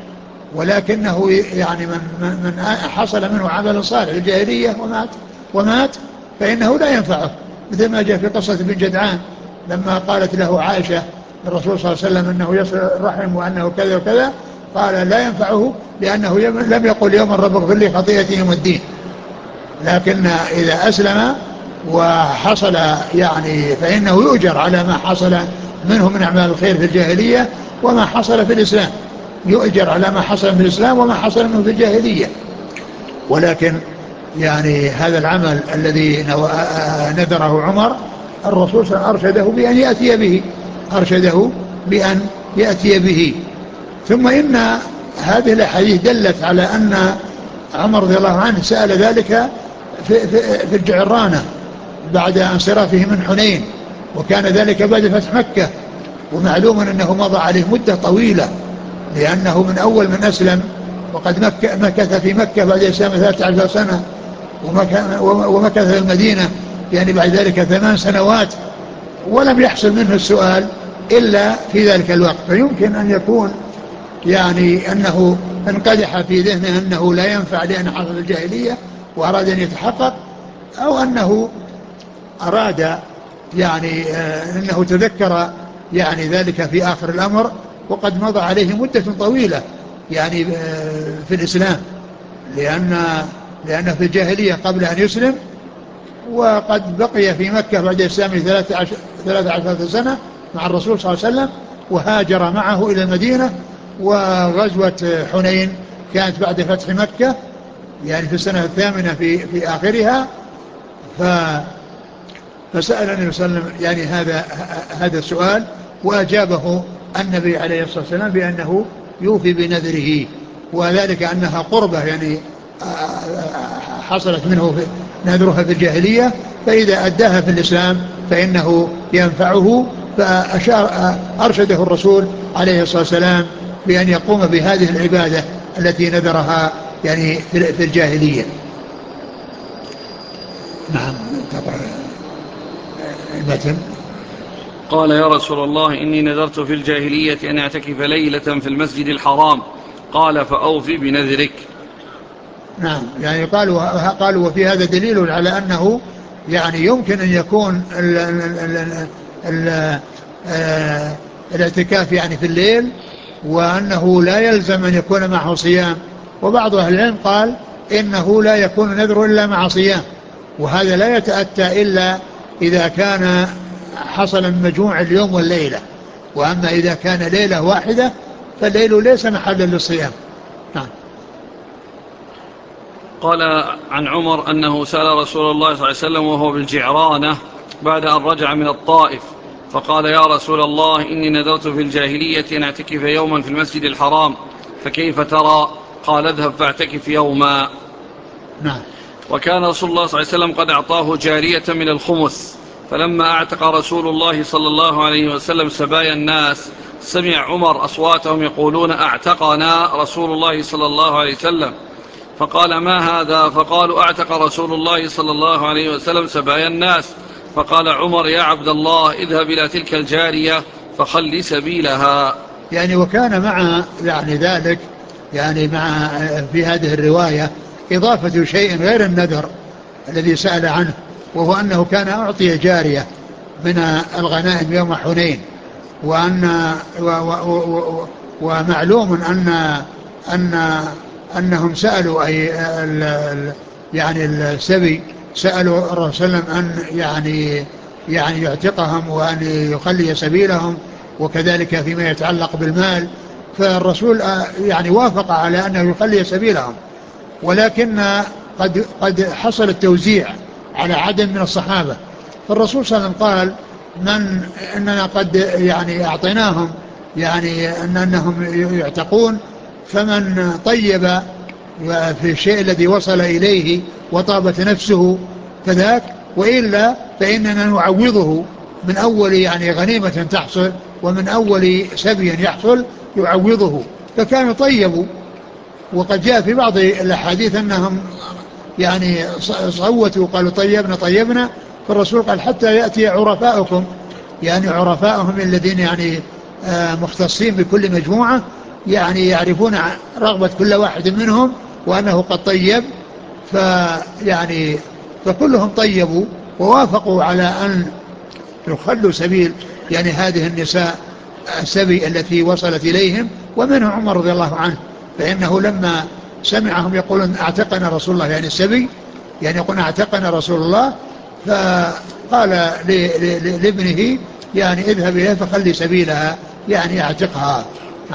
Speaker 2: ولكنه يعني من, من حصل منه عمل صالح في الجاهلية ومات ومات فإنه لا ينفعه، مثل ما جاء في قصة ابن جدعان لما قالت له عائشة الرسول صلى الله عليه وسلم أنه يصل الرحم وأنه كذا وكذا، قال لا ينفعه لأنه لم يقل يوم رب اغفر لي خطيئتي يوم الدين. لكن إذا أسلم وحصل يعني فإنه يؤجر على ما حصل منه من أعمال الخير في الجاهلية وما حصل في الإسلام، يؤجر على ما حصل في الإسلام وما حصل منه في الجاهلية. ولكن يعني هذا العمل الذي نذره عمر الرسول أرشده بأن يأتي به أرشده بأن يأتي به. ثم إن هذه الأحاديث دلت على أن عمر رضي الله عنه سأل ذلك في, في, في الجعرانة بعد انصرافه من حنين، وكان ذلك بعد فتح مكة، ومعلوم أنه مضى عليه مدة طويلة، لأنه من أول من أسلم وقد مكث في مكة بعد إسلام ثلاثة عشر سنة، ومكث في المدينة يعني بعد ذلك ثمان سنوات، ولم يحصل منه السؤال إلا في ذلك الوقت. فيمكن أن يكون يعني أنه انقدح في ذهنه أنه لا ينفع لأن حصل الجاهلية وأراد أن يتحقق، أو أنه أراد يعني أنه تذكر يعني ذلك في آخر الأمر، وقد مضى عليه مدة طويلة يعني في الإسلام، لأن لأنه في الجاهلية قبل أن يسلم، وقد بقي في مكة بعد إسلامه ثلاثة عشر سنة مع الرسول صلى الله عليه وسلم، وهاجر معه إلى المدينة، وغزوة حنين كانت بعد فتح مكة، يعني في السنة الثامنة في, في آخرها. ف فسأل النبي صلى الله عليه وسلم يعني هذا هذا السؤال، وأجابه النبي عليه الصلاة والسلام بأنه يوفي بنذره، وذلك أنها قربة يعني حصلت منه في نذرها في الجاهلية، فإذا أداها في الإسلام فإنه ينفعه. فأشار أرشده الرسول عليه الصلاة والسلام بأن يقوم بهذه العبادة التي نذرها يعني في الجاهلية. نعم. المتن.
Speaker 1: قال يا رسول الله إني نذرت في الجاهلية أن أعتكف ليلة في المسجد الحرام، قال فأوفي بنذرك.
Speaker 2: نعم، يعني قالوا قالوا وفي هذا دليل على أنه يعني يمكن أن يكون ال ال ال ال ال الاعتكاف يعني في الليل، وأنه لا يلزم أن يكون معه صيام. وبعض أهل العلم قال إنه لا يكون نذر إلا مع صيام، وهذا لا يتأتى إلا إذا كان حصل مجموع اليوم والليلة. وأما إذا كان ليلة واحدة فالليل ليس محلا للصيام. نعم.
Speaker 1: قال عن عمر أنه سأل رسول الله صلى الله عليه وسلم وهو بالجعرانة بعد أن رجع من الطائف، فقال يا رسول الله إني نذرت في الجاهلية أن أعتكف يوما في المسجد الحرام، فكيف ترى؟ قال اذهب فاعتكف يوما.
Speaker 2: نعم.
Speaker 1: وكان رسول الله صلى الله عليه وسلم قد أعطاه جارية من الخمس، فلما أعتق رسول الله صلى الله عليه وسلم سبايا الناس سمع عمر أصواتهم يقولون أعتقنا رسول الله صلى الله عليه وسلم، فقال ما هذا؟ فقالوا أعتق رسول الله صلى الله عليه وسلم سبايا الناس. فقال عمر يا عبد الله اذهب إلى تلك الجارية فخل سبيلها.
Speaker 2: يعني وكان مع يعني ذلك يعني مع في هذه الرواية إضافة شيء غير النذر الذي سأل عنه، وهو أنه كان أعطي جارية من الغنائم يوم حنين، وأن و و و ومعلوم أن أن أنهم سألوا أي ال ال يعني السبي سألوا الرسول صلى الله عليه وسلم أن يعني يعني يعتقهم وأن يخلي سبيلهم، وكذلك فيما يتعلق بالمال. فالرسول يعني وافق على أنه يخلي سبيلهم، ولكن قد قد حصل التوزيع على عدد من الصحابة. فالرسول صلى الله عليه وسلم قال من إننا قد يعني أعطيناهم يعني أن أنهم يعتقون، فمن طيب في الشيء الذي وصل إليه وطابت نفسه فذاك، وإلا فإننا نعوضه من أول يعني غنيمة تحصل ومن أول سبي يحصل يعوضه. فكانوا طيبوا. وقد جاء في بعض الأحاديث أنهم يعني صوتوا قالوا طيبنا طيبنا، فالرسول قال حتى يأتي عرفاؤكم، يعني عرفاؤهم الذين يعني مختصين بكل مجموعة، يعني يعرفون رغبة كل واحد منهم وأنه قد طيب، فيعني فكلهم طيبوا ووافقوا على أن يخلوا سبيل يعني هذه النساء السبي التي وصلت إليهم. ومنه عمر رضي الله عنه، فإنه لما سمعهم يقولون اعتقنا رسول الله يعني السبي، يعني يقولون اعتقنا رسول الله، فقال لابنه يعني اذهب إليها فخلي سبيلها يعني اعتقها.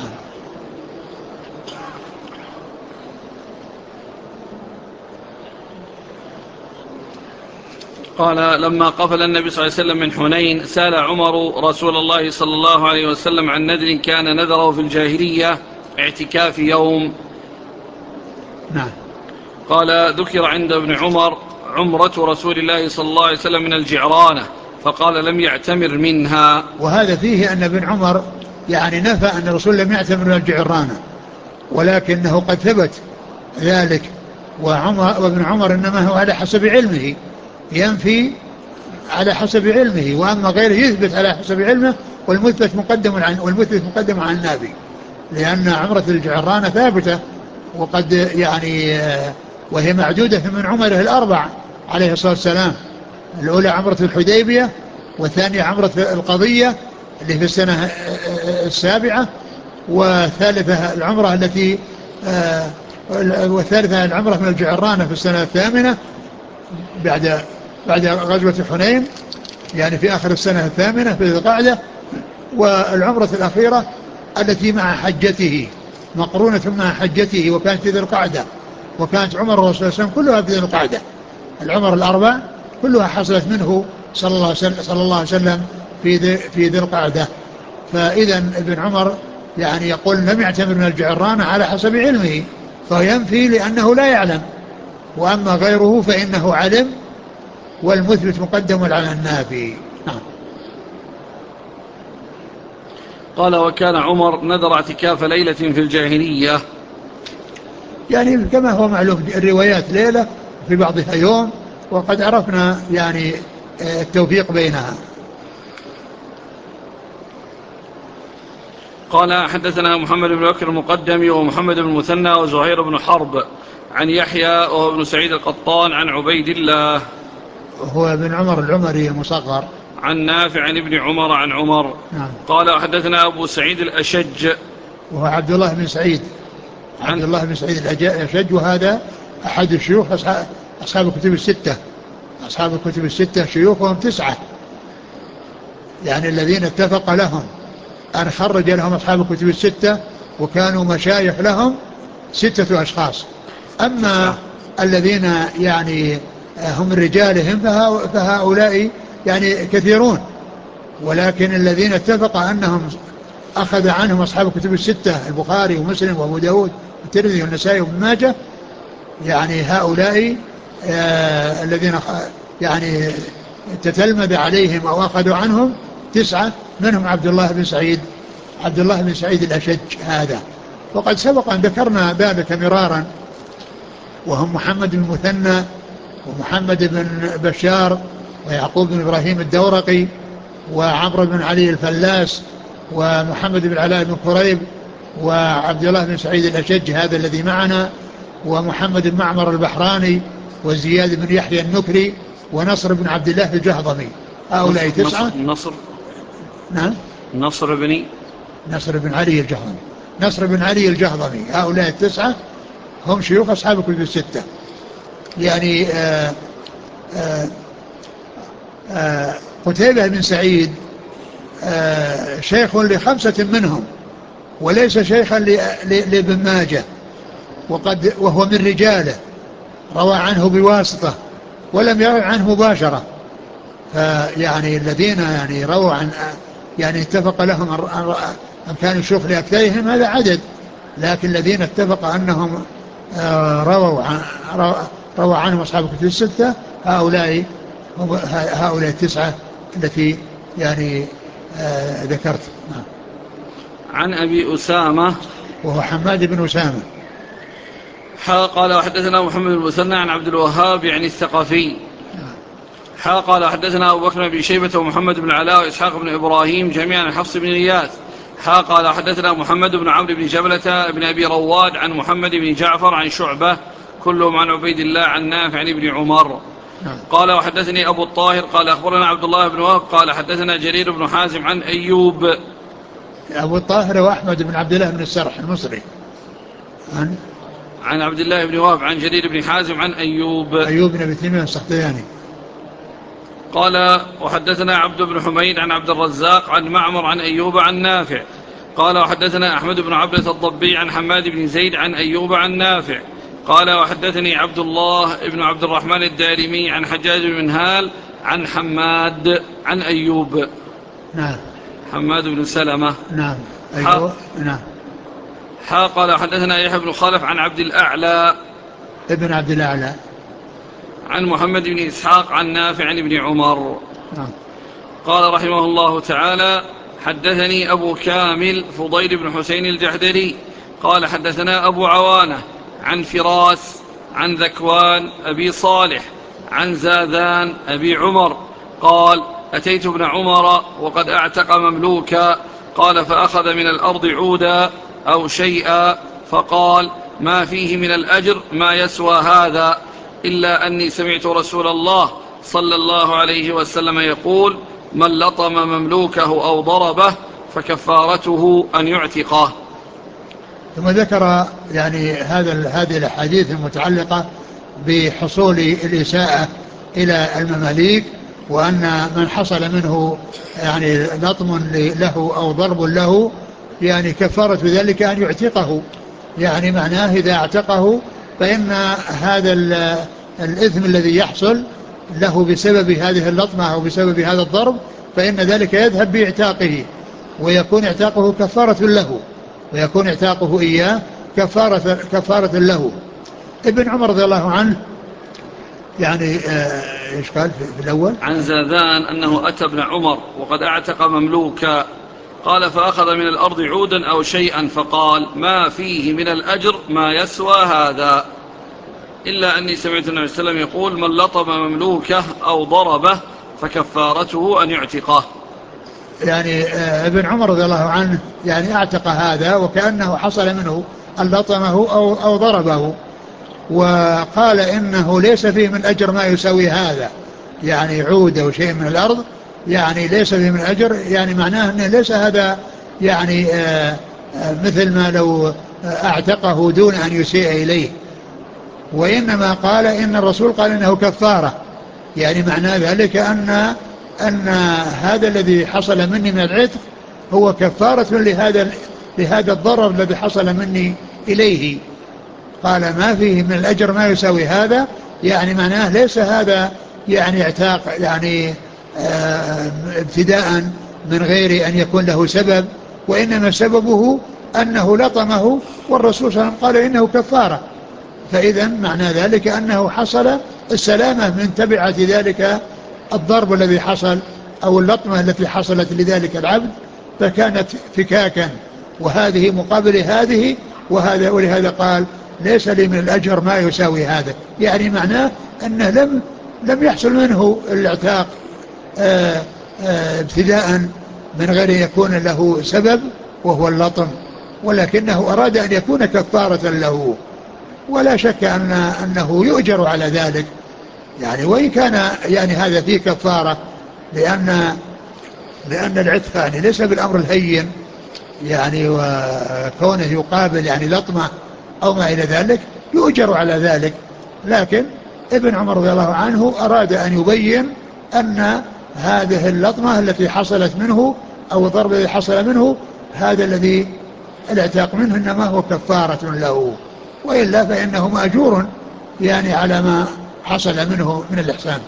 Speaker 1: قال لما قفل النبي صلى الله عليه وسلم من حنين سأل عمر رسول الله صلى الله عليه وسلم عن نذر كان نذره في الجاهلية اعتكاف يوم.
Speaker 2: نعم.
Speaker 1: قال ذكر عند ابن عمر عمرة رسول الله صلى الله عليه وسلم من الجعرانة، فقال لم يعتمر منها.
Speaker 2: وهذا فيه أن ابن عمر يعني نفى أن الرسول لم يعتمر من الجعرانة، ولكنه قد ثبت ذلك. وعمر وابن عمر إنما هو على حسب علمه، ينفي على حسب علمه، وأما غيره يثبت على حسب علمه، والمثبت مقدم عن والمثبت مقدم عن النبي، لأن عمرة الجعرانة ثابتة وقد يعني وهي معدودة من عمره الأربع عليه الصلاة والسلام. الأولى عمرة الحديبية، والثانية عمرة القضية اللي في السنة السابعة، والثالثة العمرة التي والثالثة العمرة من الجعرانة في السنة الثامنة بعد بعد غزوة حنين، يعني في آخر السنة الثامنة في ذي القعدة، والعمرة الأخيرة التي مع حجته مقرونة مع حجته، وكانت في ذي القعدة، وكانت عمر صلى الله عليه وسلم كلها في ذي القعدة. العمر الأربع كلها حصلت منه صلى الله عليه وسلم, صلى الله عليه وسلم في ذي, في ذي القعدة. فإذا ابن عمر يعني يقول لم يعتمر من الجعرانة على حسب علمه، فينفي لأنه لا يعلم، وأما غيره فإنه علم، والمثبت مقدم على النافي. نعم.
Speaker 1: قال وكان عمر نذر اعتكاف ليلة في الجاهلية،
Speaker 2: يعني كما هو معلوم الروايات ليلة في بعضها يوم، وقد عرفنا يعني التوفيق بينها.
Speaker 1: قال حدثنا محمد بن بكر المقدمي ومحمد بن المثنى وزهير بن حرب عن يحيى وهو ابن سعيد القطان عن عبيد الله
Speaker 2: هو ابن عمر العمري المصغر
Speaker 1: عن نافع عن ابن عمر عن عمر.
Speaker 2: نعم.
Speaker 1: قال حدثنا أبو سعيد الأشج
Speaker 2: وهو عبد الله بن سعيد عبد الله بن سعيد الأشج، وهذا أحد الشيوخ أصحاب الكتب الستة. أصحاب الكتب الستة شيوخهم تسعة، يعني الذين اتفق لهم أن خرج لهم أصحاب الكتب الستة وكانوا مشايخ لهم ستة أشخاص. أما الذين يعني هم رجالهم فهؤلاء يعني كثيرون، ولكن الذين اتفق أنهم أخذ عنهم أصحاب الكتب الستة البخاري ومسلم وأبو داود والترمذي والنسائي وابن ماجه، يعني هؤلاء آه الذين يعني تتلمذ عليهم أو أخذوا عنهم تسعة، منهم عبد الله بن سعيد عبد الله بن سعيد الأشج هذا. وقد سبق أن ذكرنا ذلك مرارا، وهم محمد بن المثنى ومحمد بن بشار ويعقوب بن إبراهيم الدورقي وعمرو بن علي الفلاس ومحمد بن علاء بن قريب وعبد الله بن سعيد الأشج هذا الذي معنا، ومحمد بن معمر البحراني وزياد بن يحيى النكري ونصر بن عبد الله الجهضمي. هؤلاء تسعة.
Speaker 1: نصر
Speaker 2: نعم
Speaker 1: نصر بن
Speaker 2: نصر بن علي الجهضمي نصر بن علي الجهضمي هؤلاء التسعة هم شيوخ أصحاب الكتب الستة. يعني آآ آآ آآ قتيبة بن سعيد شيخ لخمسة منهم، وليس شيخا لابن ماجه، وقد وهو من رجاله، روى عنه بواسطة ولم يروي عنه مباشرة. فيعني الذين يعني رووا عن يعني اتفق لهم أن كانوا شيوخ لأكثرهم هذا عدد، لكن الذين اتفق أنهم رووا عن روى عنهم أصحاب الكتب الستة هؤلاء هؤلاء التسعة التي يعني آه ذكرت. نعم.
Speaker 1: عن أبي أسامة
Speaker 2: وهو حماد بن أسامة.
Speaker 1: حا قال وحدثنا محمد بن المثنى عن عبد الوهاب يعني الثقفي. حا قال حدثنا أبو بكر بن شيبة ومحمد بن علاء وإسحاق بن إبراهيم جميعا عن حفص بن غياث. حا قال حدثنا محمد بن عمرو بن جبلة بن أبي رواد عن محمد بن جعفر عن شعبة كلهم عن عبيد الله عن نافع عن ابن عمر. قال وحدثني أبو الطاهر قال أخبرنا عبد الله بن وهب قال حدثنا جرير بن حازم عن أيوب.
Speaker 2: أبو الطاهر وأحمد بن عبد الله بن السرح المصري عن
Speaker 1: عن عبد الله بن وهب عن جرير بن حازم عن أيوب
Speaker 2: أيوب بن أبي تميم السختياني.
Speaker 1: قال وحدثنا عبد بن حميد عن عبد الرزاق عن معمر عن أيوب عن نافع. قال وحدثنا أحمد بن عبدة الضبي عن حماد بن زيد عن أيوب عن نافع. قال وحدثني عبد الله بن عبد الرحمن الدارمي عن حجاج بن منهال عن حماد عن أيوب.
Speaker 2: نعم.
Speaker 1: حماد بن سلمة.
Speaker 2: نعم. أيوب. نعم.
Speaker 1: حا قال حدثنا يحيى بن خلف عن عبد الأعلى
Speaker 2: ابن عبد الأعلى
Speaker 1: عن محمد بن إسحاق عن نافع عن ابن عمر.
Speaker 2: نعم.
Speaker 1: قال رحمه الله تعالى حدثني أبو كامل فضيل بن حسين الجحدري قال حدثنا أبو عوانة عن فراس عن ذكوان أبي صالح عن زاذان أبي عمر قال أتيت ابن عمر وقد أعتق مملوكا قال فأخذ من الأرض عودا أو شيئا فقال ما فيه من الأجر ما يسوى هذا إلا أني سمعت رسول الله صلى الله عليه وسلم يقول من لطم مملوكه أو ضربه فكفارته أن يعتقه.
Speaker 2: ثم ذكر يعني هذا هذه الأحاديث المتعلقة بحصول الإساءة إلى المماليك، وأن من حصل منه يعني لطم له أو ضرب له يعني كفارة ذلك أن يعتقه، يعني معناه إذا اعتقه فإن هذا الإثم الذي يحصل له بسبب هذه اللطمة أو بسبب هذا الضرب فإن ذلك يذهب باعتاقه، ويكون اعتاقه كفارة له، ويكون اعتاقه إياه كفارة, كفارة له. ابن عمر رضي الله عنه يعني آه، إيش قال في الأول؟
Speaker 1: عن زاذان أنه أتى ابن عمر وقد اعتق مملوكا، قال فأخذ من الأرض عودا أو شيئا فقال ما فيه من الأجر ما يسوى هذا، إلا أني سمعت النبي صلى الله عليه وسلم يقول من لطم مملوكه أو ضربه فكفارته أن يعتقه.
Speaker 2: يعني آه، ابن عمر رضي الله عنه يعني اعتق هذا وكأنه حصل منه أن لطمه أو, أو ضربه، وقال إنه ليس فيه من أجر ما يساوي هذا، يعني عود أو شيء من الأرض يعني ليس فيه من أجر، يعني معناه أنه ليس هذا يعني آه آه مثل ما لو اعتقه دون أن يسيء إليه، وإنما قال إن الرسول قال إنه كفارة، يعني معنى ذلك أن أن هذا الذي حصل مني من العتق هو كفارة لهذا لهذا الضرر الذي حصل مني إليه. قال ما فيه من الأجر ما يساوي هذا، يعني معناه ليس هذا يعني اعتاق يعني آه ابتداء من غير أن يكون له سبب، وإنما سببه أنه لطمه والرسول صلى الله عليه وسلم قال إنه كفارة، فإذا معنى ذلك أنه حصل السلامة من تبعة ذلك الضرب الذي حصل أو اللطمة التي حصلت لذلك العبد، فكانت فكاكا، وهذه مقابل هذه وهذا، ولهذا قال ليس لي من الأجر ما يساوي هذا، يعني معناه أنه لم لم يحصل منه الاعتاق آه، آه، ابتداء من غير يكون له سبب وهو اللطم، ولكنه أراد أن يكون كفارة له، ولا شك أن أنه يؤجر على ذلك، يعني وإن كان يعني هذا فيه كفارة، لأن لأن العتق يعني ليس بالأمر الهين، يعني وكونه يقابل يعني لطمة أو ما إلى ذلك يؤجر على ذلك، لكن ابن عمر رضي الله عنه أراد أن يبين أن هذه اللطمة التي حصلت منه أو الضرب الذي حصل منه هذا الذي الاعتاق منه إنما هو كفارة له، وإلا فإنه مأجور يعني على ما حصل منه من الإحسان.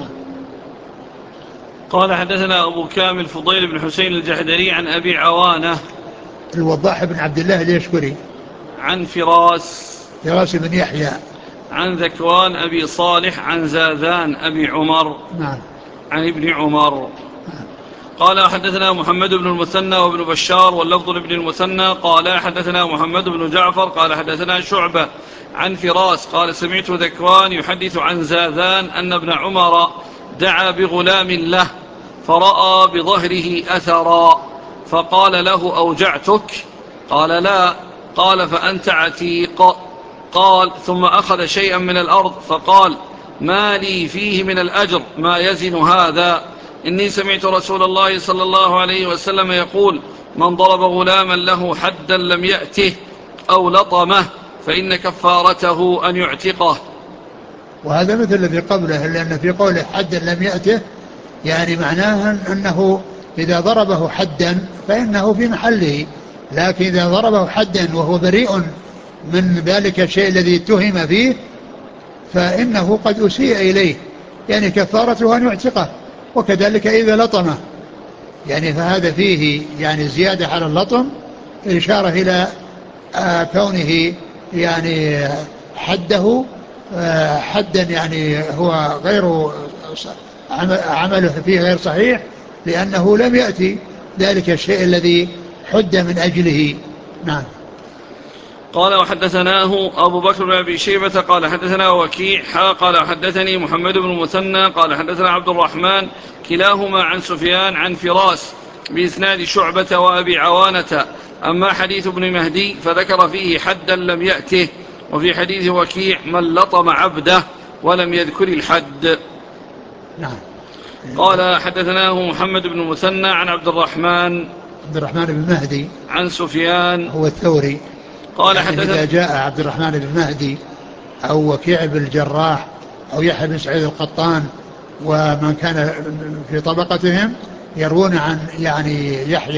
Speaker 1: قال حدثنا أبو كامل فضيل بن حسين الجحدري عن أبي عوانة
Speaker 2: الوضاح بن عبد الله اليشكري
Speaker 1: عن فراس
Speaker 2: فراس بن يحيى
Speaker 1: عن ذكوان أبي صالح عن زاذان أبي عمر
Speaker 2: نعم
Speaker 1: عن ابن عمر قال حدثنا محمد بن المثنى وابن بشار واللفظ لابن المثنى قال حدثنا محمد بن جعفر قال حدثنا شعبة عن فراس قال سمعت ذكوان يحدث عن زاذان أن ابن عمر دعا بغلام له فرأى بظهره أثرا فقال له أوجعتك؟ قال لا. قال فأنت عتيق. قال ثم أخذ شيئا من الأرض فقال ما لي فيه من الأجر ما يزن هذا، إني سمعت رسول الله صلى الله عليه وسلم يقول من ضرب غلاما له حدا لم يأته أو لطمه فإن كفارته أن يعتقه.
Speaker 2: وهذا مثل الذي قبله، لأن في قوله حدا لم يأته يعني معناه أنه إذا ضربه حدا فإنه في محله، لكن إذا ضربه حدا وهو بريء من ذلك الشيء الذي اتهم فيه فإنه قد أسيء إليه، يعني كفارته أن يعتقه، وكذلك إذا لطمه، يعني فهذا فيه يعني زيادة على اللطم، إشارة إلى آه كونه يعني حده آه حدا يعني هو غير عمله فيه غير صحيح، لأنه لم يأتي ذلك الشيء الذي حد من أجله. نعم.
Speaker 1: قال وحدثناه أبو بكر بن أبي شيبة قال حدثنا وكيع قال حدثني محمد بن المثنى قال حدثنا عبد الرحمن كلاهما عن سفيان عن فراس بإسناد شعبة وأبي عوانة. أما حديث ابن مهدي فذكر فيه حدا لم يأته، وفي حديث وكيع من لطم عبده ولم يذكر الحد.
Speaker 2: نعم.
Speaker 1: قال حدثناه محمد بن المثنى عن عبد الرحمن
Speaker 2: عبد الرحمن بن مهدي
Speaker 1: عن سفيان
Speaker 2: هو الثوري.
Speaker 1: قال
Speaker 2: يعني
Speaker 1: حدثنا
Speaker 2: إذا جاء عبد الرحمن بن مهدي أو وكيع بن الجراح أو يحيى بن سعيد القطان ومن كان في طبقتهم يروون عن يعني يحيى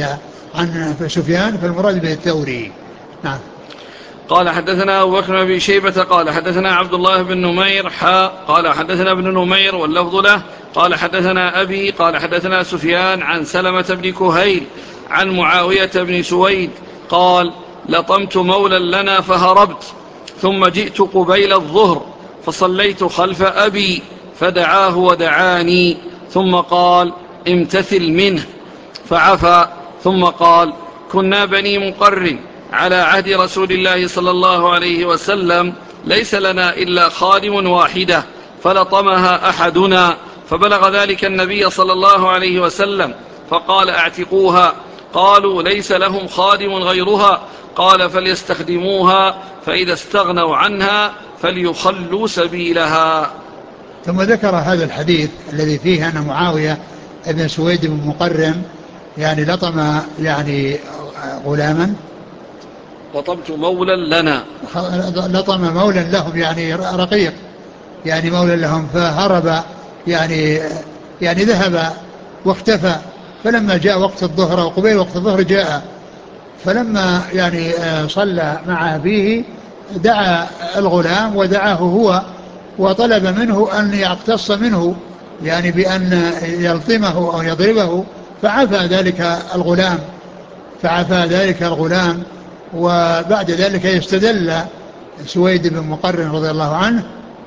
Speaker 2: عن سفيان فالمراد به الثوري. نعم.
Speaker 1: قال حدثنا أبو بكر بن شيبة قال حدثنا عبد الله بن نمير حاء قال حدثنا ابن نمير واللفظ له قال حدثنا أبي قال حدثنا سفيان عن سلمة بن كهيل عن معاوية بن سويد قال لطمت مولا لنا فهربت ثم جئت قبيل الظهر فصليت خلف أبي فدعاه ودعاني ثم قال امتثل منه فعفى ثم قال كنا بني مقرن على عهد رسول الله صلى الله عليه وسلم ليس لنا إلا خادم واحدة فلطمها أحدنا فبلغ ذلك النبي صلى الله عليه وسلم فقال اعتقوها قالوا ليس لهم خادم غيرها قال فليستخدموها فإذا استغنوا عنها فليخلوا سبيلها.
Speaker 2: ثم ذكر هذا الحديث الذي فيه أن معاوية ابن سويد بن مقرن يعني لطم يعني غلاما
Speaker 1: لطمت مولا لنا
Speaker 2: لطم مولا لهم يعني رقيق يعني مولا لهم فهرب يعني يعني ذهب واختفى فلما جاء وقت الظهر وقبيل وقت الظهر جاء فلما يعني صلى مع أبيه دعا الغلام ودعاه هو وطلب منه أن يقتص منه يعني بأن يلطمه أو يضربه فعفى ذلك الغلام فعفى ذلك الغلام وبعد ذلك يستدل سويد بن مقرن رضي الله عنه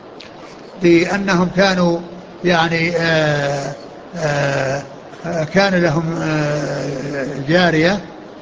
Speaker 2: بأنهم كانوا يعني آآ آآ كان لهم جارية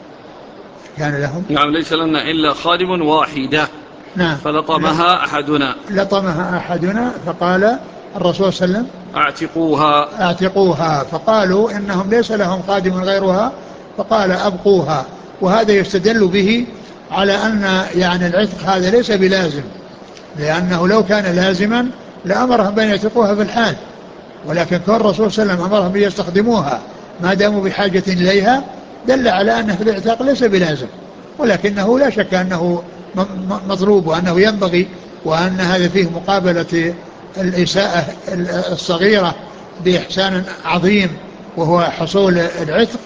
Speaker 2: كان لهم
Speaker 1: نعم ليس لنا إلا خادم واحدة
Speaker 2: نعم
Speaker 1: فلطمها أحدنا
Speaker 2: لطمها أحدنا فقال الرسول صلى الله عليه وسلم
Speaker 1: اعتقوها
Speaker 2: اعتقوها فقالوا إنهم ليس لهم خادم غيرها فقال أبقوها وهذا يستدل به على أن يعني العتق هذا ليس بلازم لأنه لو كان لازما لأمرهم بأن يعتقوها في الحال ولكن كون الرسول صلى الله عليه وسلم أمرهم بأن يستخدموها ما داموا بحاجة إليها دل على أنه الاعتاق ليس بلازم ولكنه لا شك أنه مطلوب وأنه ينبغي وأن هذا فيه مقابلة الإساءة الصغيرة بإحسان عظيم وهو حصول العتق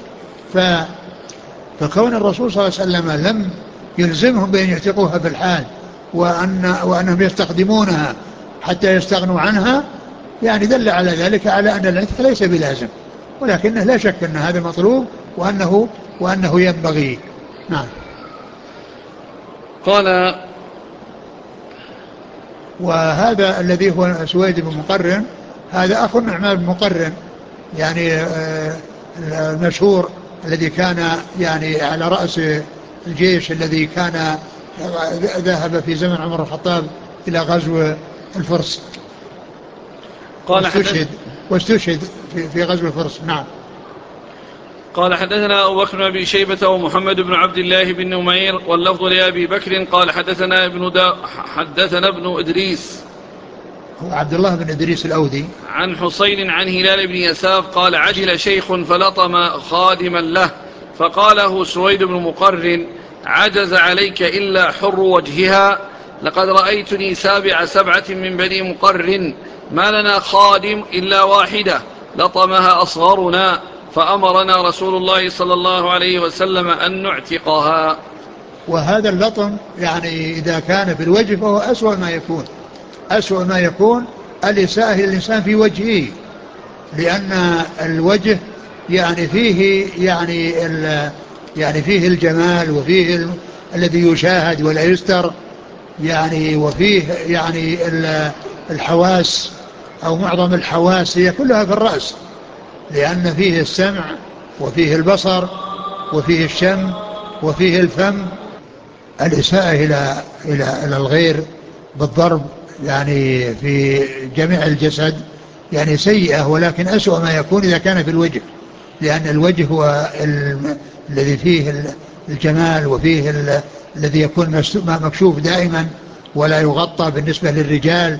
Speaker 2: فكون الرسول صلى الله عليه وسلم لم يلزمهم بأن يعتقوها في الحال وأن وأنهم يستخدمونها حتى يستغنوا عنها يعني دل على ذلك على أن العتق ليس بلازم ولكنه لا شك أن هذا مطلوب وأنه, وأنه ينبغي. نعم.
Speaker 1: قال
Speaker 2: وهذا الذي هو سويد بن مقرن هذا أخو النعمان بن مقرن يعني المشهور الذي كان يعني على رأس الجيش الذي كان ذهب في زمن عمر الخطاب إلى غزو الفرس
Speaker 1: قال
Speaker 2: واستشهد, واستشهد في, في غزو الفرس. نعم.
Speaker 1: قال حدثنا أبو بكر بن شيبة ومحمد بن عبد الله بن نمير واللفظ لأبي بكر قال حدثنا ابن دا حدثنا ابن إدريس
Speaker 2: عبد الله بن إدريس الأودي
Speaker 1: عن حسين عن هلال بن يساف قال عجل شيخ فلطم خادما له فقاله سويد بن مقرن عجز عليك إلا حر وجهها لقد رأيتني سابع سبعة من بني مقرن ما لنا خادم إلا واحدة لطمها أصغرنا فأمرنا رسول الله صلى الله عليه وسلم أن نعتقها.
Speaker 2: وهذا اللطم يعني إذا كان في الوجه فهو أسوأ ما يكون أسوأ ما يكون الإساءة للإنسان في وجهه لأن الوجه يعني فيه يعني يعني فيه الجمال وفيه ال... الذي يشاهد ولا يستر يعني وفيه يعني الحواس أو معظم الحواس هي كلها في الرأس لأن فيه السمع وفيه البصر وفيه الشم وفيه الفم. الإساءة إلى إلى إلى الغير بالضرب يعني في جميع الجسد يعني سيئة ولكن أسوأ ما يكون إذا كان في الوجه لأن الوجه هو الذي فيه الجمال وفيه الذي يكون مكشوف دائما ولا يغطى بالنسبة للرجال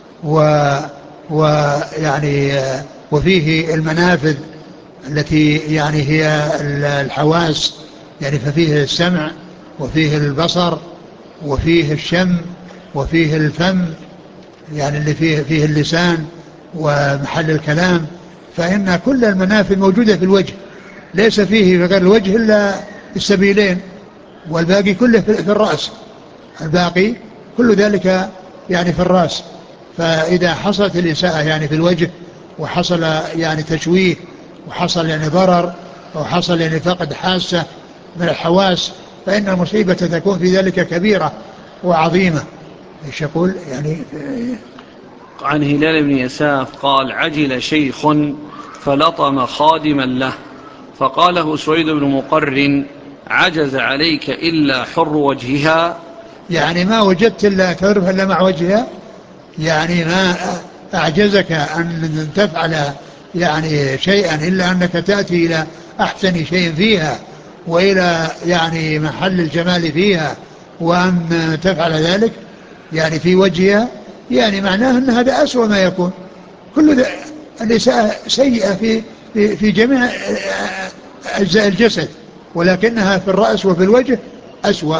Speaker 2: ويعني وفيه المنافذ التي يعني هي الحواس يعني ففيه السمع وفيه البصر وفيه الشم وفيه الفم يعني اللي فيه فيه اللسان ومحل الكلام فإن كل المنافذ موجودة في الوجه ليس فيه في غير الوجه إلا السبيلين، والباقي كله في الرأس، الباقي كل ذلك يعني في الرأس. فإذا حصلت الإساءة يعني في الوجه، وحصل يعني تشويه، وحصل يعني ضرر، وحصل يعني فقد حاسة من الحواس، فإن المصيبة تكون في ذلك كبيرة وعظيمة. ايش يقول يعني؟
Speaker 1: عن هلال بن يساف قال: عجل شيخ فلطم خادما له، فقاله سويد بن مقرن: عجز عليك إلا حر وجهها.
Speaker 2: يعني ما وجدت إلا تعرف إلا مع وجهها، يعني ما أعجزك أن تفعل يعني شيئا إلا أنك تأتي إلى أحسن شيء فيها، وإلى يعني محل الجمال فيها، وأن تفعل ذلك يعني في وجهها، يعني معناه أن هذا أسوأ ما يكون. كل الإساءة سيئة في في في جميع أجزاء الجسد، ولكنها في الرأس وفي الوجه أسوأ.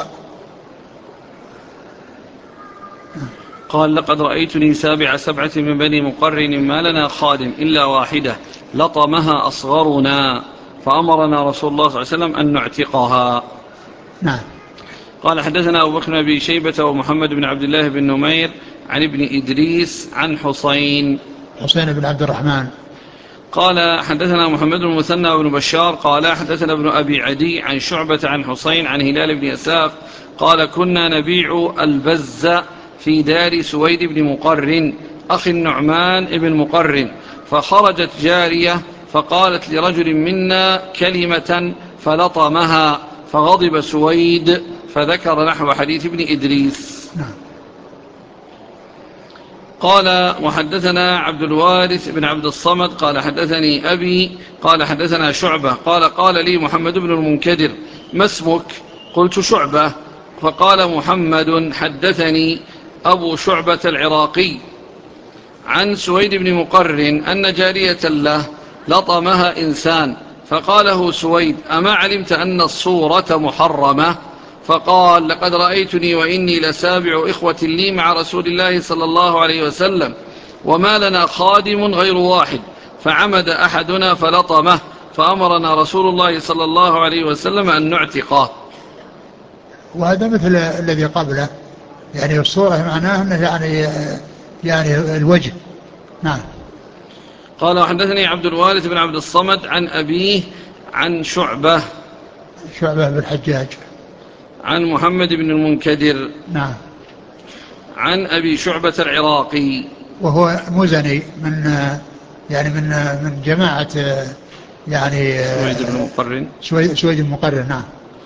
Speaker 1: قال: لقد رأيتني سابع سبعة من بني مقرن ما لنا خادم إلا واحدة لطمها أصغرنا، فأمرنا رسول الله صلى الله عليه وسلم أن نعتقها.
Speaker 2: نعم.
Speaker 1: قال: حدثنا أبو بكر بن أبي شيبة ومحمد بن عبد الله بن نمير عن ابن إدريس عن حسين
Speaker 2: حسين بن عبد الرحمن.
Speaker 1: قال: حدثنا محمد بن المثنى بن بشار قال: حدثنا ابن أبي عدي عن شعبة عن حسين عن هلال بن يساف قال: كنا نبيع البز في دار سويد بن مقرن أخي النعمان بن مقرن، فخرجت جارية فقالت لرجل منا كلمة فلطمها، فغضب سويد، فذكر نحو حديث ابن إدريس.
Speaker 2: نعم.
Speaker 1: قال: وحدثنا عبد الوارث بن عبد الصمد قال: حدثني أبي قال: حدثنا شعبة قال: قال لي محمد بن المنكدر: ما اسمك؟ قلت: شعبة. فقال محمد: حدثني أبو شعبة العراقي عن سويد بن مقرن أن جارية له لطمها إنسان، فقاله سويد: أما علمت أن الصورة محرمة؟ فقال: لقد رأيتني وإني لسابع إخوة لي مع رسول الله صلى الله عليه وسلم، وما لنا خادم غير واحد، فعمد أحدنا فلطمه، فأمرنا رسول الله صلى الله عليه وسلم أن نعتقه.
Speaker 2: وهذا مثل الذي قبله، يعني الصورة معناه أنه يعني يعني الوجه. نعم.
Speaker 1: قال: وحدثني عبد الوارث بن عبد الصمد عن أبيه عن شعبة
Speaker 2: شعبة بالحجاج
Speaker 1: عن محمد بن المنكدر
Speaker 2: نعم.
Speaker 1: عن أبي شعبة العراقي
Speaker 2: وهو مزني من يعني من من جماعة يعني
Speaker 1: سويد بن مقرن.
Speaker 2: سويد سويد المقرن. نعم.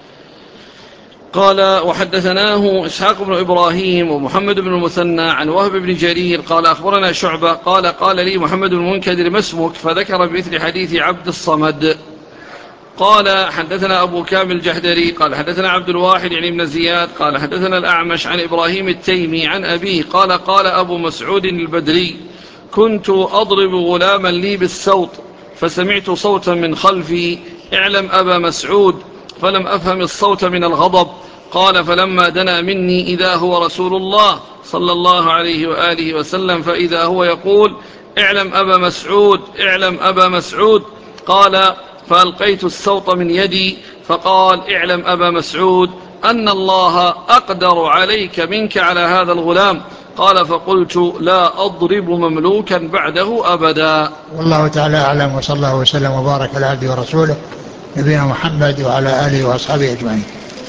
Speaker 1: قال: وحدثناه إسحاق بن إبراهيم ومحمد بن المثنى عن وهب بن جرير قال: أخبرنا شعبة قال: قال لي محمد بن المنكدر: ما اسمك؟ فذكر بمثل حديث عبد الصمد. قال: حدثنا أبو كامل الجحدري قال: حدثنا عبد الواحد يعني ابن زياد قال: حدثنا الأعمش عن إبراهيم التيمي عن أبيه قال: قال أبو مسعود البدري: كنت أضرب غلاما لي بالسوط، فسمعت صوتا من خلفي: اعلم أبا مسعود، فلم أفهم الصوت من الغضب. قال: فلما دنا مني إذا هو رسول الله صلى الله عليه وآله وسلم، فإذا هو يقول: اعلم أبا مسعود، اعلم أبا مسعود. قال: فألقيت السوط من يدي، فقال: اعلم أبا مسعود أن الله أقدر عليك منك على هذا الغلام. قال: فقلت: لا أضرب مملوكا بعده أبدا.
Speaker 2: والله تعالى أعلم، وصلى الله وسلم وبارك على عبده ورسوله نبينا محمد وعلى آله وأصحابه أجمعين.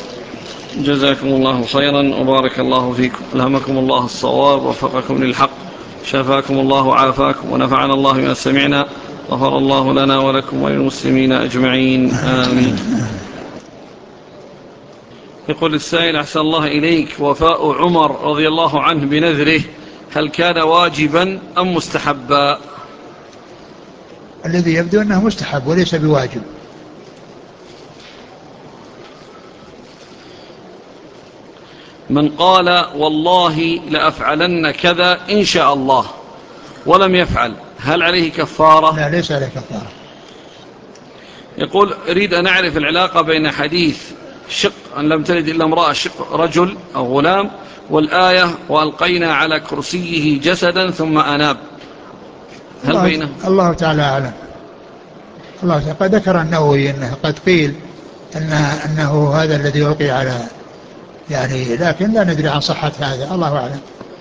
Speaker 1: جزاكم الله خيرا وبارك الله فيكم، ألهمكم الله الصواب ووفقكم للحق، شفاكم الله وعافاكم، ونفعنا الله بما سمعنا، غفر الله لنا ولكم وللمسلمين أجمعين، آمين. يقول السائل: أحسن الله إليك، وفاء عمر رضي الله عنه بنذره هل كان واجبا أم مستحبا؟
Speaker 2: الذي يبدو أنه مستحب وليس بواجب.
Speaker 1: من قال: والله لأفعلن كذا إن شاء الله، ولم يفعل، هل عليه كفارة؟
Speaker 2: لا، ليس عليه كفارة.
Speaker 1: يقول: أريد أن أعرف العلاقة بين حديث شق أن لم تلد إلا امرأة شق رجل أو غلام، والآية: وألقينا على كرسيه جسدا ثم أناب، هل
Speaker 2: الله,
Speaker 1: بينهم؟
Speaker 2: الله تعالى أعلم. الله قد ذكر النووي أنه قد قيل أنه, أنه هذا الذي يلقي على يعني، لكن لا ندري عن صحة هذا، الله أعلم.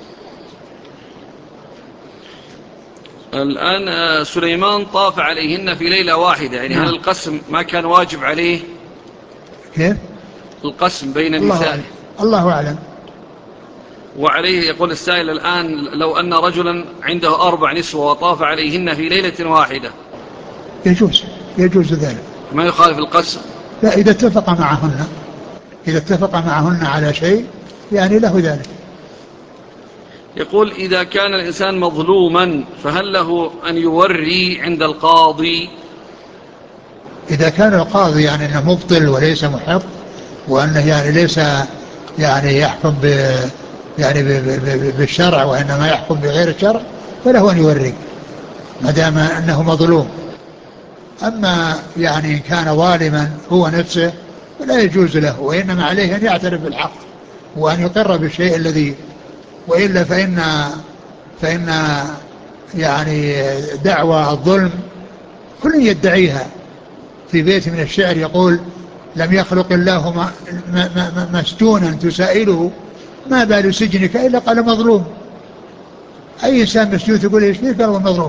Speaker 1: الآن سليمان طاف عليهن في ليلة واحدة، يعني
Speaker 2: نعم.
Speaker 1: هل القسم ما كان واجب عليه؟
Speaker 2: كيف؟
Speaker 1: القسم بين
Speaker 2: الله
Speaker 1: نسائه.
Speaker 2: أعلم. الله أعلم.
Speaker 1: وعليه يقول السائل الآن: لو أن رجلا عنده أربع نسوة وطاف عليهن في ليلة واحدة
Speaker 2: يجوز، يجوز ذلك،
Speaker 1: ما يخالف القسم؟
Speaker 2: لا، إذا اتفق معهن، إذا اتفق معهن على شيء يعني له ذلك.
Speaker 1: يقول: إذا كان الإنسان مظلوما فهل له أن يوري عند القاضي؟
Speaker 2: إذا كان القاضي يعني أنه مبطل وليس محق، وأنه يعني ليس يعني يحكم ب يعني ب ب بالشرع، وإنما يحكم بغير الشرع، فله أن يوري ما دام أنه مظلوم. أما يعني إن كان ظالما هو نفسه فلا يجوز له، وإنما عليه أن يعترف بالحق وأن يقر بالشيء الذي، وإلا فإن فإن يعني دعوى الظلم كل يدعيها. في بيت من الشعر يقول: لم يخلق الله مسجونا تسائله ما بال سجنك إلا قال مظلوم. أي إنسان مسجون تقول إيش فيه؟ قال هو مظلوم.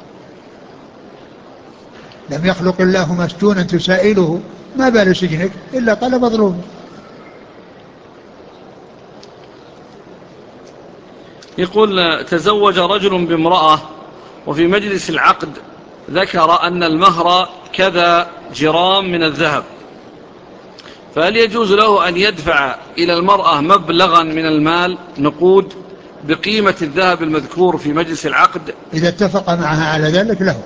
Speaker 2: لم يخلق الله مسجونا تسائله ما بال سجنك إلا قال مظلوم.
Speaker 1: يقول: تزوج رجل بامرأة وفي مجلس العقد ذكر أن المهر كذا جرام من الذهب، فهل يجوز له أن يدفع إلى المرأة مبلغا من المال نقود بقيمة الذهب المذكور في مجلس العقد؟
Speaker 2: إذا اتفق معها على ذلك له.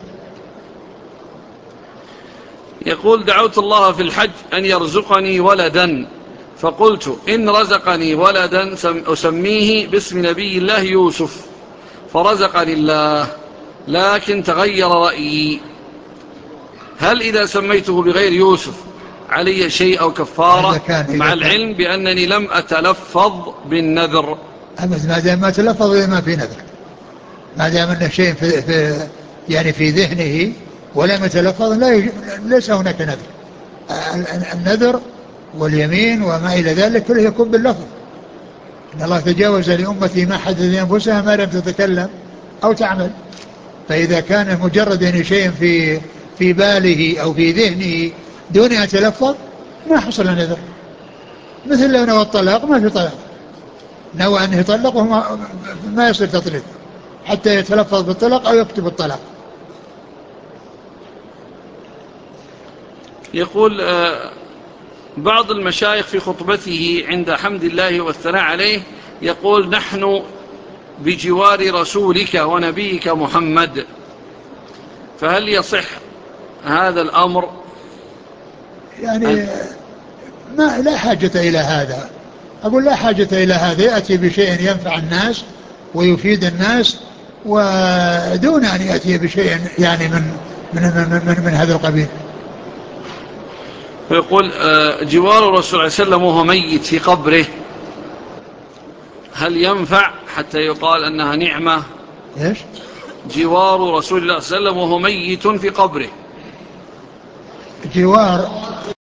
Speaker 1: يقول: دعوت الله في الحج أن يرزقني ولدا، فقلت إن رزقني ولدا أسميه باسم نبي الله يوسف، فرزقني الله، لكن تغير رأيي، هل إذا سميته بغير يوسف علي شيء أو كفارة،
Speaker 2: إذا كان إذا
Speaker 1: مع
Speaker 2: كان
Speaker 1: العلم بأنني لم أتلفظ بالنذر؟
Speaker 2: ما دام ما تلفظ ما في نذر، ما دام أن شيء في, في يعني في ذهنه ولم يتلفظ لا يج... ليس هناك نذر. النذر واليمين وما إلى ذلك كله يكون باللفظ. إن الله تجاوز لأمتي ما حدث لأنفسها ما لم تتكلم أو تعمل. فإذا كان مجرد يعني شيء في في باله أو في ذهنه دون أن يتلفظ ما حصل نذر. مثل لو نوى الطلاق ما في طلاق، نوى أنه يطلقه ما, ما يصير تطليق حتى يتلفظ بالطلاق أو يكتب الطلاق.
Speaker 1: يقول: بعض المشايخ في خطبته عند حمد الله والثناء عليه يقول: نحن بجوار رسولك ونبيك محمد، فهل يصح هذا الأمر؟
Speaker 2: يعني ما لا حاجة إلى هذا، أقول لا حاجة إلى هذا، يأتي بشيء ينفع الناس ويفيد الناس ودون أن يأتي بشيء يعني من من من, من, من هذا القبيل.
Speaker 1: ويقول: جوار الرسول صلى الله عليه وسلم وهو ميت في قبره، هل ينفع حتى يقال أنها نعمة؟
Speaker 2: إيش؟
Speaker 1: جوار رسول الله صلى الله عليه وسلم وهو ميت في قبره،
Speaker 2: جوار